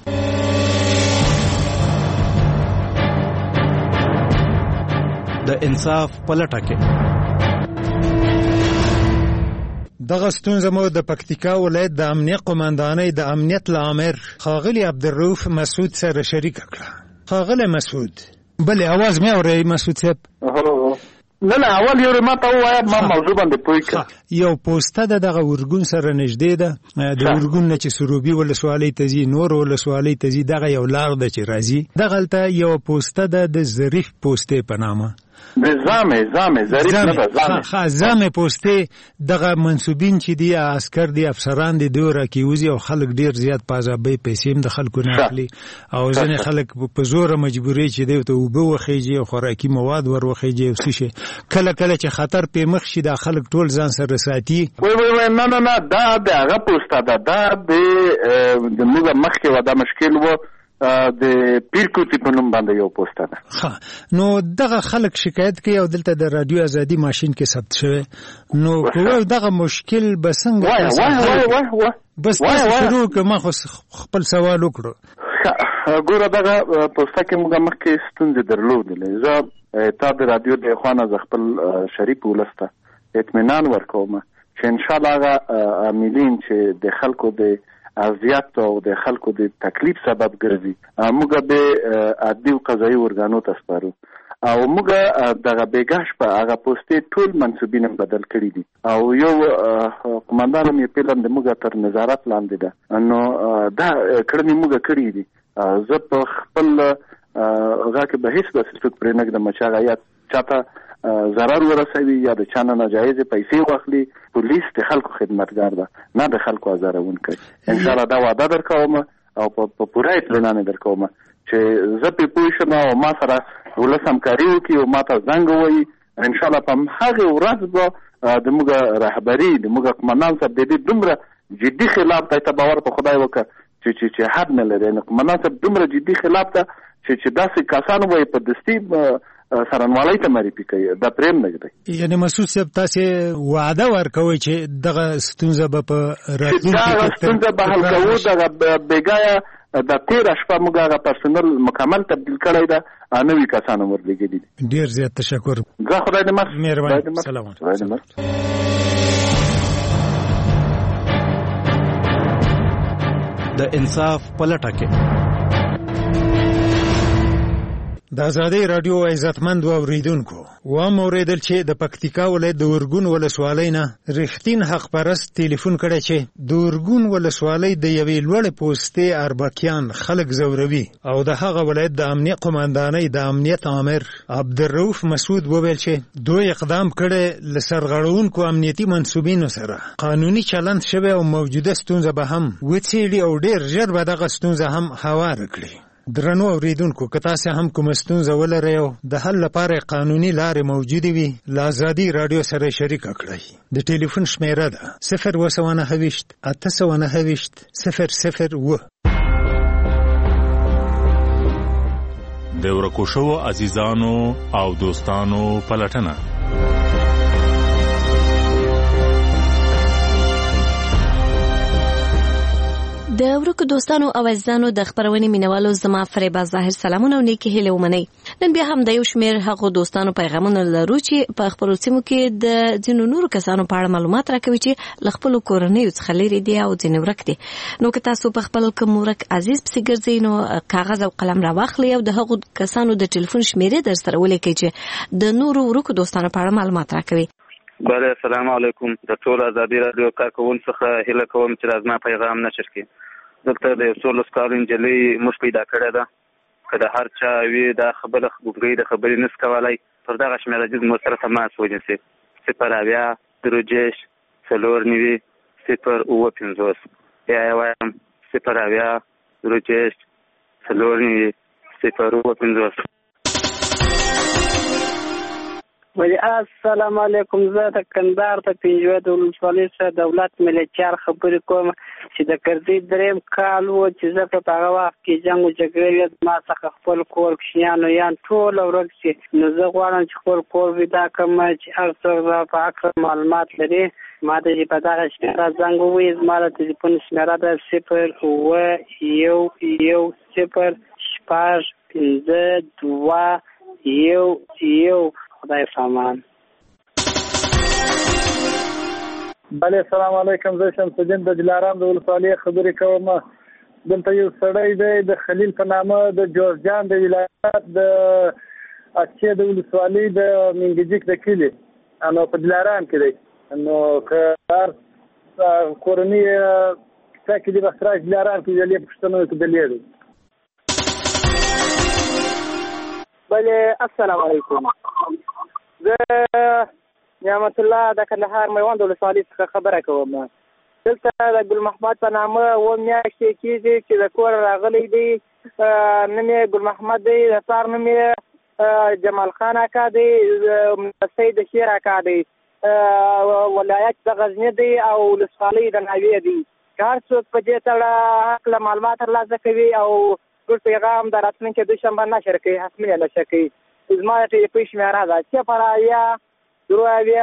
د انصاف په لټه کې دغه ستونزه مو د پکتیکا ولایت د امنیه قومندانۍ د امنیت لامر ښاغلي عبدالرؤف مسعود سره شریکه کړه. ښاغلی مسعود بلې اواز مې اورئ مسعود صاحب؟ نه اول یو ما ته ووایه ما موضوع باندې پوه کړه. یو پوسته ده دغه ورګون سره نږدې ده د ورګون نه چې سروبي ولسوالۍ ته ځي نور ولسوالۍ ته ځي دغه یو لار ده چې راځي دغلته یو پوسته ده د ظریف پوستې په نامه زامې ظریف نه ده زامې پوستې دغه منصوبین چې دي عسکر دي افسران دي دوی راکېوځي او خلک ډېر زیات په عذابۍ پیسې هم د خلکو نه اخلي او ځینې خلک په زوره مجبوري چې دوی ته اوبه وخېږي او خوراکي مواد ور وخېږي او څه شي کله کله چې خطر پې مخ شي دا خلک ټول ځان سره ساتي. نه دا د هغه پوسته ده دا د موږ مخکې و دا مشکل و د پیرکوټي په نوم باندې یو پوسټه ده. نو دغه خلک شکایت کوي او دلته د رادیو ازادي ماشين کې ثبت شوی نو کوم دغه مشکل به څنګه وای بس شروع کما خپل سوال وکړو. ګوره دغه پوسټه کې موږ مخکې ستونزې درلودلې زه تا د رادیو د خوانه ز خپل شریک ولسته اطمینان ورکوم چې ان شاء الله هغه عاملین چې د خلکو د اذیت او د خلکو د تکلیف سبب ګرځي موږ به عادي او قضایي ورګانو ته سپارو او موږ دغه بیګاش په هغه پوسټې ټول منصوبین بدل کړی دي او یو قومندان مې پیلم د موږ تر نظارت لاندې ده نو دا کړنې موږ کړې دي زه په خپل هغه کې به هیڅ بس څوک پرې نه ږدم چې هغه یا چاته ضرر ورسوي یا د چانه ناجایز پیسې واخلي پولیس د خلکو خدمتګار ده نه د خلکو ازارونکی. ان شاء الله دا وعده درکوم او په پوره اطمینان درکوم چې زه په پوه شم او ما سره ولس همکاري وکړي او ما ته زنګ ووایي ان شاء الله په هغه ورځ به د موږ رهبري د موږ قومندان صاحب د دې دومره جدي خلاف ته باور په خدای وکړه چې حد نه لري نو قومندان صاحب دومره جدي خلاف ته چې داسې کسان وایي په دستي سرنوالۍ ته معرفي کوي دا پرېم نه دی. یعنی مسعود صاحب تاسو وعده ورکوي چې دغه ستونزه به په راتلونکي ستونزه به حل کوو دغه بېګایه د تېره شپه موږ هغه پرسونل مکمل تبدیل کړی ده نوي کسان هم ورلېږلي دي. ډېر زیات تشکر. زه خدای دې مخ مهرباني سلام. د انصاف په لټه کې د ازادۍ رادیو عزتمند اوریدونکو واوریدل چې د پکتیکا ولایت د ورګون ولسوالۍ نه رښتین حق پرست ټلیفون کړی چې د ورګون ولسوالۍ د یوې لوړې پوستې اربکیان خلک زوروي او د هغه ولایت د امنیه قومندانۍ د امنیت امر عبدالرؤف مسعود وویل چې دوی اقدام کړي لسرغړونکو امنیتي منسوبینو سره قانوني چلند شوی او موجوده ستونزه به هم وڅېړي او ډېر ژر به دغه ستونزه هم هوار کړي. درنو اوریدونکو که تاسو هم کوم ستونزه ولرئ او د حل لپاره قانوني لارې موجودې وي له ازادي رادیو سره شریک کړئ. د ټلیفون شمیره ده 029 829 001. د ورکو شوو عزیزانو او دوستانو پلټنه. د ورکو دوستانو او عزیزانو د خبرونې مینوالو زما فریبا ظاهر سلامونه او نیکی هیله ومنئ. نن بیا هم د یو شمیر هغو دوستانو پیغامونه لرو چې په خپلو سیمو کې د ځینو نورو کسانو په اړه معلومات راکوي چې له خپلو کورنیو څخه لرې دي او ځینې ورک دي. نو که تاسو په خپل کوم ورک عزیز پسې ګرځئ نو کاغذ او قلم راواخلئ او د هغو کسانو د ټلیفون شمیرې در سره ولیکئ چې د نورو ورکو دوستانو په اړه معلومات راکوي. بله السلام علیکم. د ټول ازادي رادیو کارکوونکو څخه هیله کوم چې زما پیغام نشر کړي. دلته د 16 کالو نجلۍ موږ پیدا کړې ده. که د هر چا وي دا خبره خبرې د خبرې نس کولای پر دغه شمیره جز مو سره تماس ونیسي 0 درجش 4 0 یا وایم 0 درجش 4 0 ولی السلام علیکم. زه د کندهار د پنجوه د ولسوالۍ څخه دولت ملچار خبرې کوم چې د کرزي دریم کال و چې زه په هغه وخت کې جنګ او جګړې ما څخه خپل کور کښینانو یان ټول ورک شي. نو زه غواړم چې خپل کور ودا کوم چې هر څه په اړه معلومات لري. ما د په دغه شمیره زنګ وویل. ما د ټلیفون شمیره ده 011055211. خدای سامان. بله السلام علیکم. زه شمس الدین د دلارام د ولسوالۍ خبرې کوم. دلته یو سړی دی د خلیل په نامه د جورجان د ولایت د اچې د ولسوالۍ د منګجیک د کلي نو په دلارام کې دی. نو که هر کورنۍ کیسه کې د بخراج دلارام کې دلې پوښتنه کې دلې دی. بله السلام علیکم. زه نعمت الله د کندهار میوند ولسوالۍ څخه خبره کوم. دلته د ګل محمد په نامه و میاشتې کېږي چې د کور راغلی دی. نوم یې ګل محمد دی. د پلار نوم یې جمال خان اکا دی. سید شیر اکا دی. ولایت د غزني دی او ولسوالۍ د ناوې دی. هر څوک په دې تړه هکله معلومات ترلاسه کوي او ټول پیغام د راتلونکي دوشنبه نشر کوي. حتمي نشر کوي. زما د ټلیفون شمیره ده 0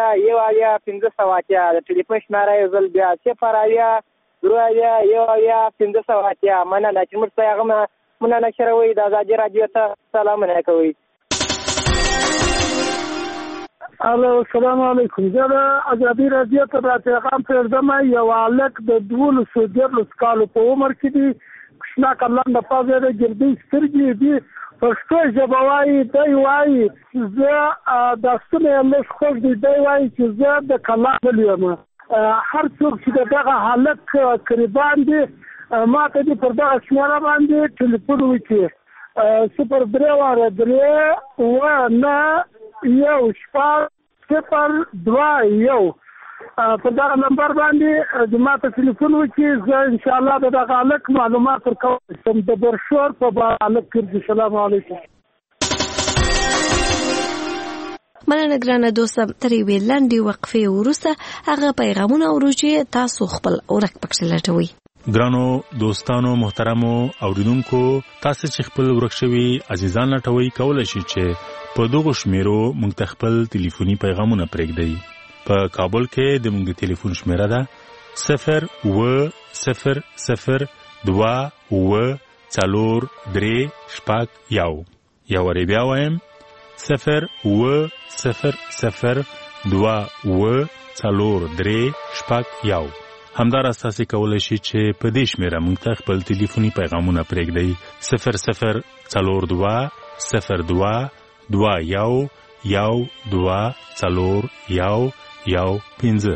د ټلیفون شمیره یو ځل بیا 0 مننه چې موږ ته هغه مننه نشروي. د ازادي رادیو ته سلامونه کوي. السلام علیکم. زه د ازادي رادیو ته پیغام پرېږدم. یو هلک د 12 کالو په عمر کې دی. کوچنا کلن د پازه د ګردې سترګې دي. پښتو ژبه وایي. دی وایي زه داستونه یې لږ خوږ دی. دی وایي چې زه د کلا بل یم. هر څوک چې دغه هلک قریبان دي ما ته دې پر دغه شمیره باندې ټلیفون وکړي 031 په دغه نمبر باندې ما ته ټلیفون وکړي. زه انشاءالله د دغه هلک معلومات ورکولی شم. د برشور په هلک ګرځي. سلام علیکم. مننه ګرانه دوسته. تر یوې لنډې وقفې وروسته هغه پیغامونه اورو چې تاسو خپل ورک پکې لټوئ. ګرانو دوستانو محترمو اوریدونکو تاسو چې خپل ورک شوي عزیزان لټوي کولای شئ چې په دغه شمیرو موږ خپل ټلیفوني پیغامونه پرېږدئ. په کابل کې د موږ ټلیفون شمیره ده 0100243 یا ور بیا وایم 0100243 همدار اساسي کولای شي چې په دې شمیره موږ ته خپل ټلیفوني پیغامونه پرېږدئ 00221224115.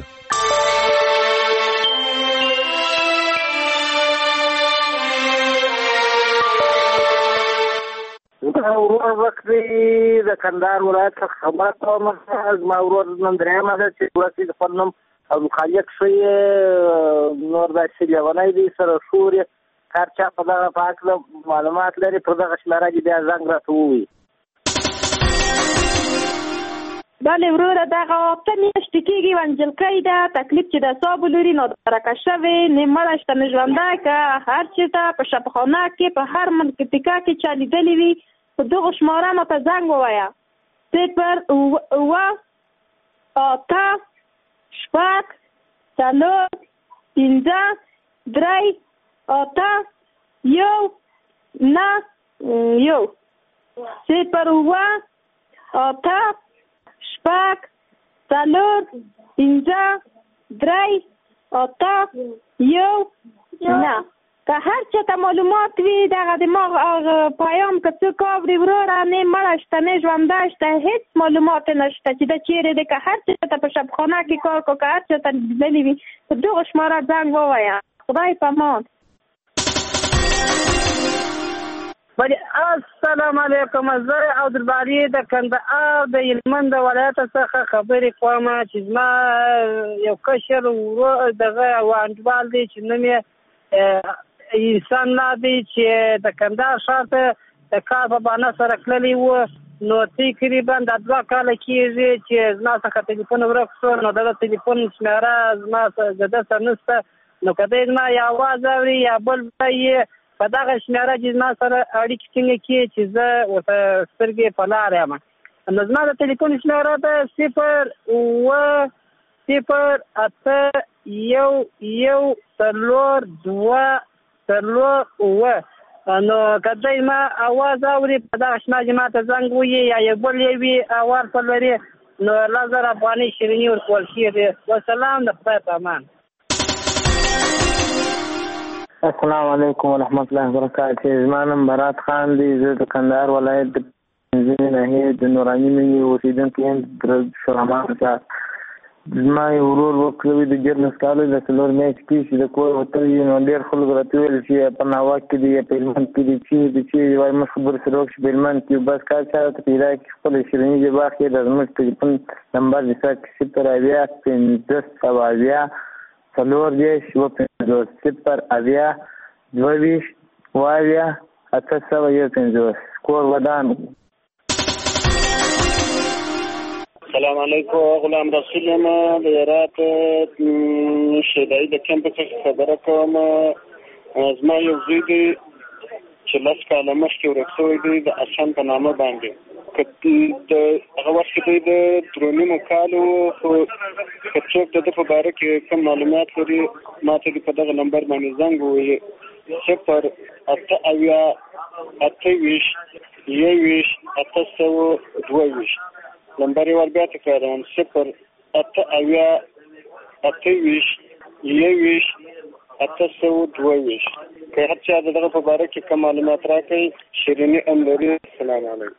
ورور وکړي د کندهار ولایت څخه خبره کوم. زما ورور نن درېیمه ده چې ورسې د خپل نوم او خالق شوی نور داسې لیونی دی سره شور هر چا په دغه په هکله معلومات لري په دغه شمېره کې بیا زنګ راته ووایي. بله وروره دغه 8 میاشتې کېږي ونجلکۍ ده تکلیف چې د اعصابو لري نادرکه شوې نه مړه شته نه ژوندی که هر چېرته په شفاخانه کې په هر منطقه کې چا لیدلې وي په دغو شماره ماته زنګ ووایه 0 اوه 8 شپږ 4 5 3 8 1 9 1 0 اوه 8 شپږ 4 5 3 8 1 9 که هر چاته معلومات وي دغه دماغ پیام که څوک اوري وروره نه مړه شته نه ژوندی شته هېڅ معلومات نشته چې دا چیرې دی که هر چاته په شفاخانه کې کار کو که هر چاته لیدلي وي په دغو شماره زنګ ووایه. خدای په امان. السلام علیکم. زه عبدالباري د کندهار د هلمند ولایت څخه خبرې کوم چې زما یو کشر ورور دغه انډیوال دی چې نوم یې انسان لا دی چې د کندهار ښار ته د کار په بهانه سره تللی و نو تقریبا د 2 کاله کېږي چې زما څخه تلیفون ورک شو نو دغه تلیفون شمېره زما د ده سره نشته نو که دی زما یا اواز اوري یا بل یې په دغه شمېره چې زما سره اړیکې ټینګې کړي چې زه ورته سترګې په لاره یم نو زما د تلیفون شمېره ده 0 نو که دی ما اواز اوري په دغه شمېره چې ما ته زنګ ووهي یا یو بل یې وي اواز په لري نو 1000 افغانۍ شیریني ورکول کېږي. والسلام د خدای په امان. السلام علیکم ورحمت الله وبرکاته. زما نوم برات خان دی. زه د کندهار ولایت د پنځمې ناحیې د نوراني مینې اوسېدونکی یم. شورمان څخه زما یو ورور وکړی د جرمس کالج د 4 میاشتې کېږي چې د کور وتلی نو ډېر خلکو راته ویل چې په ناوک کې دی یا په هلمند کې دی چې وایي موږ خبرې سره وکړو چې په هلمند کې بس کار چا راته پیدا کړي خپله شیریني جبا کړي د زموږ ټلیفون نمبر د 0 اویا 15 اویا 4 10 0 اویا 22 اویا 850 کور ودان. السلام علیکم. غلام رسول یم د هرات شیدایي د کمپ څخه خبره کوم. زما یو زوی دی چې 10 کاله مخکې ورک شوی دی د حسن په نامه باندې هغه وخت کې دی د 3 کالو خو که څوک د ده په باره کې کوم معلومات لري ما ته په دغه نمبر باندې زنګ ووهي 0 8 اویا 28 21 822 نمبر یې ور بیا تکراروم 0 8 اویا 28 21 822 که هر چا دغه په باره کې کوم معلومات راکړي شیریني هم لري. السلام علیکم.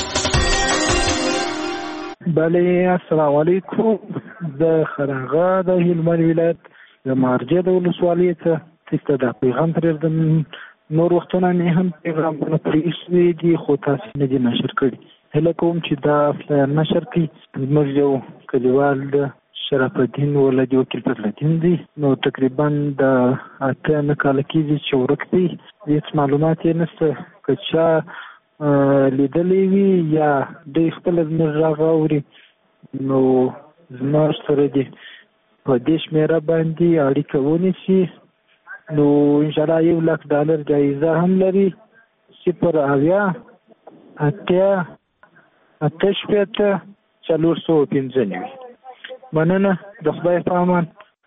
بله السلام علیکم. د خراغه د هلمند ولایت د مارجه د ولسوالۍ څخه د پیغام پرېږدم. نور وختونه مې هم پیغامونه پرېښودي دي خو تاسو نه دي نشر کړي. هیله کوم چې دا فلایر نشر کړي. زموږ یو کلیوال د شرف الدین ولدي وکیل فضلالدین دی نو تقریبا د 8 کاله کېږي چې ورک دی. هېڅ معلومات یې نشته که چا لیدلی وي یا دوی خپله زموږ غږ اوري نو زموږ سره دې په دې شمېره باندې اړیکه ونیسي نو انشاءالله $1,00,000 جایزه هم لري. 0 اویا 8 8 495 مننه. د خدای په امان.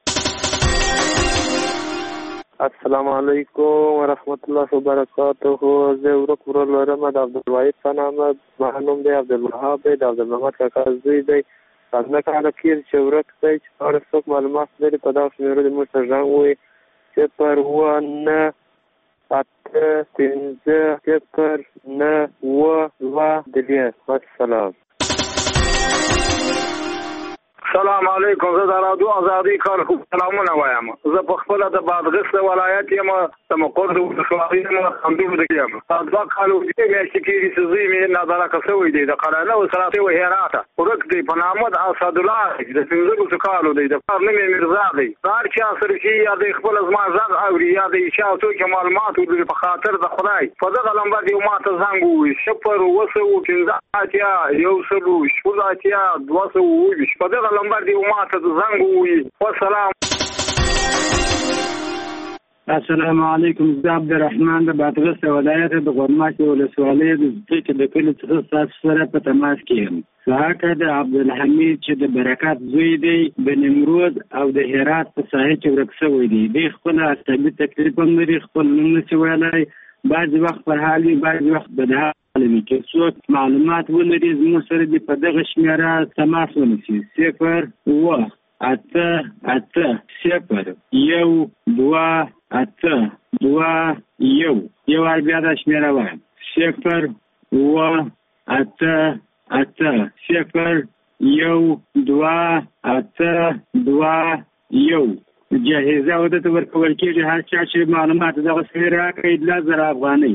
السلام علیکم ورحمت الله وبرکاته. زه ورک ورور لرم د عبدالواحد په نامه. زما نوم دی عبدالوهاب دی د عبدالمحمد کاکا زوی دی. 8 کاله کېږي چې ورک دی چې په اړه څوک معلومات لري په دغه شمېره دې موږ ته غږ ووایي 0 اوه 9 8 5 0 9 اوه 2 والسلام. السلام علیکم. زه د رادیو ازادي کارکو سلامونه وایم. زه په خپل د بادغیس ولایت یم، د مقر د ولسوالۍ یم، همدومره یم. دوه کال وروسته میاشتې کېږي چې زوی مې نادرکه شوی دی، د قرانه او صلاتي و هرات ورک دی په نامه د اسدالله د 15 کالو دی، د کار نوم مرزا دی. هر چا سره چې یا د خپل زما ځان اوري یا د چا څوک معلومات ورکړي په خاطر د خدای په دغه لمبر یو ماته زنګ ووي 0 یا 1 یا 2 په دغه لمبر دی ماته زنګ ووي. والسلام. السلام علیکم. زه عبدالرحمن د بادغیس ولایت د غورماش ولسوالۍ د کلي څخه ستاسو سره په تماس کې یم. سهاکه د عبدالحمید چې د برکات زوی دی د نمرود او د هرات په ساحل کې ورک شوی دی. دی خپل عصبي تکلیف هم لري، خپل نوم نشي ویلی، بعضې وخت پر حال وي، بعضې وخت بدحال وي. که څوک معلومات ولري زموږ سره دې په دغه شمېره تماس ونیسي 0 8 8 0 1 2 8 2 1. یو وار بیا دا شمېره وایم 0 8 8 0 1 2 8 2 1. جهیزه او د ورکول کېږي هر چا چې معلومات دغه سوي راکړي 10,000 افغانۍ.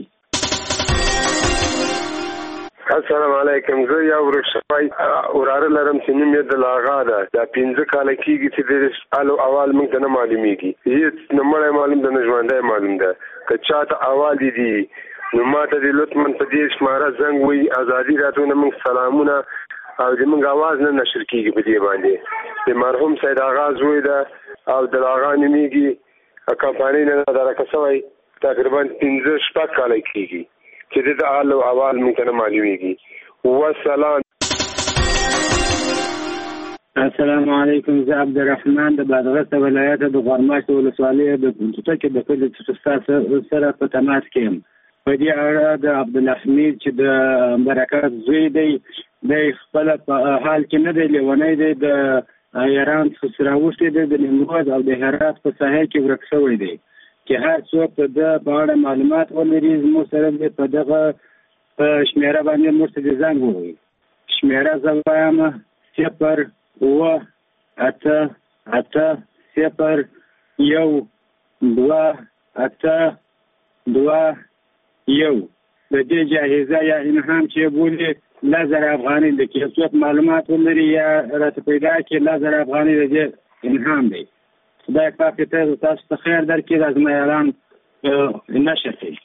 السلام علیکم. زه یو ورک شوی وراره لرم چې نوم یې د لاغا ده. دا 15 کاله کېږي چې د حال احوال موږ ته نه معلومېږي، هېڅ نه مړی معلوم ده نه ژوندی معلوم ده. که چا ته احوال دي نو ما ته دې لطفا په دې شماره زنګ وي. ازادي راډیو نه موږ سلامونه او د موږ اواز نه نشر کېږي په دې باندې. د مرحوم سید آغا زوی ده او د لاغا نومېږي، کمپانۍ نه درکه شوی تقریبا 15-16 کاله کېږي چې د حال او احوال موږ ته نه معلومېږي. والسلام. السلام علیکم. زه عبدالرحمن د بادغیس ولایت د غورماش ولسوالۍ د ټوټکې د کلي څخه ستاسو سره په تماس کې یم. په دې اړه د عبدالحمید چې د برکات زوی دی، دی خپله په حال کې نه دی، لیونی دی، د ایران څخه راوښتی دی، د نمرود او د هرات په ساحل کې ورک شوی دی. چې هر څوک د په اړه معلومات ولري زموږ سره دې په دغه شمېره باندې موږ ته دې زنګ ووایي. شمېره زه وایم 0 8 8 0 1 2 8 2 1. د دې جایزه یا انعام چې بولي 10,000 افغانۍ ده. که څوک معلومات ولري یا راته پیدا کړي 10,000 افغانۍ د دې انعام دی. خدای پاک ته تاسو ته خیر درکړي، دا زما اعلان نشر کړي.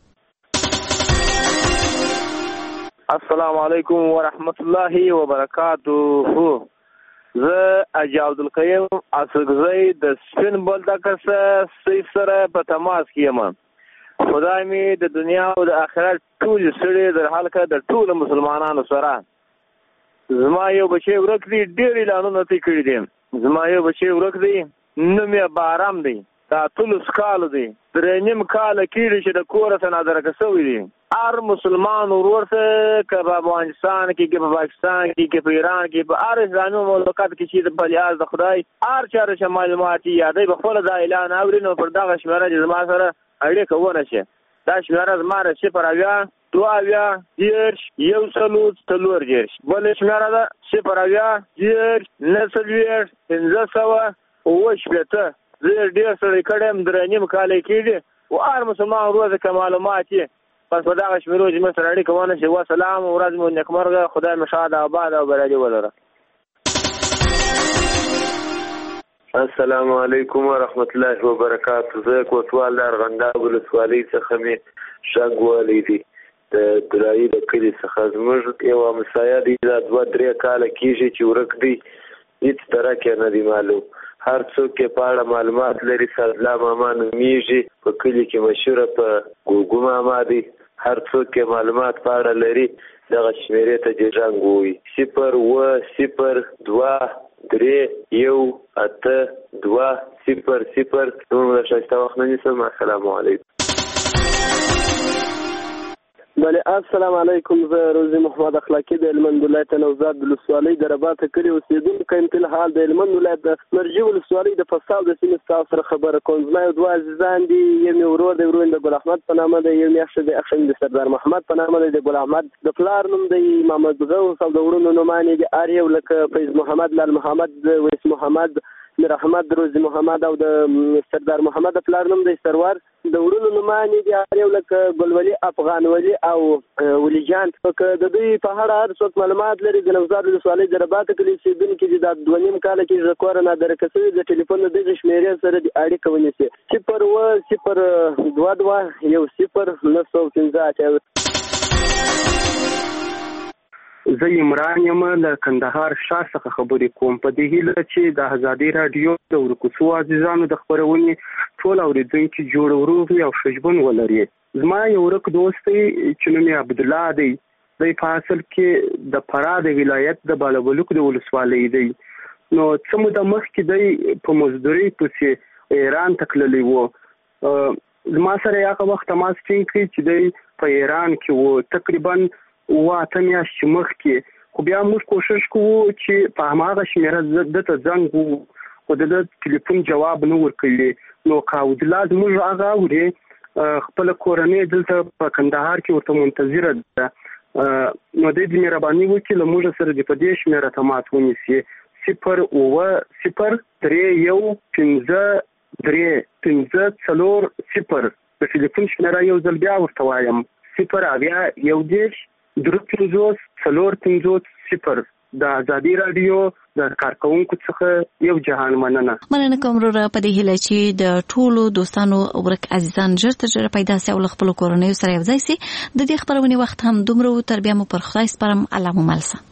السلام علیکم ورحمت الله وبرکاته. زه اجي عبدالقیوم اسګزی د سپین بولدکه سره په تماس کې یم. خدای مې د دنیا او د آخرت ټول سړي در حال کړه د ټول مسلمانانو سره. زما یو بچی ورک دی، ډېر اعلانونه ترې کړي دي. زما یو بچی ورک دی، نوم یې بارام دی، دا 13 کال دی، 3.5 کال کېږي چې د کوره څخه نادرکه شوی دی. هر مسلمان ورور ته که په افغانستان کې، که په پاکستان کې، که په ایران کې، په هر اسلامي مملکت کې چې په لحاظ د خدای هر چا چې معلومات یادوي په خپله دا اعلان اوري، نو پر دغه شمېره چې زما سره اړیکه ونه شي. دا شمېره زما ده 0 2 10 1 4 بله شمېره ده 0 10 9 500 وشپېته. زه ډېر سړی کړی یم، 3.5 کال کېږي، و هر مسلمان ورور که معلومات یې بس په دغه شمېرو چې موږ سره اړیکه ونه شي. وسلام. ورځ مو نیکمرغه. خدای مو شاد آباد او بریالي ولره. السلام علیکم ورحمت الله وبرکاته. زه کوټوال د ارغنداب ولسوالۍ څخه مې شنګ والی دی، د درایي د کلي څخه. زموږ یو همسایه دی، دا 2-3 کاله کېږي چې ورک دی، هېڅ طرح نه دی معلوم. هر څوک کې په اړه معلومات لري. سادلا ماما نومیږي، په کلي کې مشهوره په ګوګو ماما دی. هر څوک کې معلومات په اړه لري، دغه شمېرې ته دې زنګ ووایي 0 2 3 1 8 2 0 نور د ښایسته وخت نه نیسم. السلام علیکم. بله السلام علیکم. زه روزي محمد اخلاقی د هلمند ولایت نوزاد ولسوالۍ د رباطه کلي اوسېدونکی یم. فلحال د هلمند ولایت د مرجې ولسوالۍ د فستاو د سیمې ستاسو سره خبره کوم. زما یو دوه عزیزان دي، یو مې ورور دی، ورور د ګل احمد په نامه دی، یو مې اخښه دی، اخښه مې د سردار محمد په نامه دی. د ګل احمد د پلار نوم دی محمد غوث او د ورونو نومان دي هر یو لکه فیض محمد، لال محمد، ویس محمد، میر احمد، روزي محمد او د سردار محمد د پلار نوم دی سرور. د ورونو نومان دي هر یو لکه ګلولي، افغان ولي او ولی جان. د دوی په اړه هر څوک معلومات لري د نوزاد ولسوالۍ د رباطه کلي اوسېدونکي دي. دا 2.5 کاله کې زه کور نه درکه شوي د ټلیفون د دغې شمېرې سره د اړیکه ونیسي 02022 زه عمران یم له کندهار ښار څخه خبرې کوم. په دې هیله چې د ازادي راډیو د ورکوڅو عزیزانو د خپرونې ټول اورېدونکي جوړ وروغ او ښه ولري. زما یو ورک دوست دی چې نوم یې عبدالله دی. دی په اصل کې د فراه د ولایت د بالابلوک د ولسوالۍ دی. نو څه موده مخکې دی په مزدورۍ پسې ایران ته تللی و. زما سره هغه وخت تماس ټینګ کړی چې دی په ایران کې و تقریبا 8 میاشتې مخکې. خو بیا موږ کوشش کوو چې په هماغه شمېره دته زنګ وو خو د ټلیفون جواب نه ورکوي. نو که عبدالله زموږ هغه اوري خپل کورنۍ دلته په کندهار کې ورته منتظره ده، نو دی د مهرباني وکړي له موږ سره د په دې شمېره تماس ونیسي 090535340. د ټلیفون شمېره یو ځل بیا ورته وایم 0114540. د ازادي راډیو د کارکونکو څخه یو جهان مننه کوم وروره. په دې هیله چې د ټولو دوستانو ورک عزیزان ژر تر ژره پیدا سي او خپل کورنۍ سره یو ځای سي. د دې خبرونې وخت هم دومره تر بیا مو پر خدای سپارم. الله مو مل شه.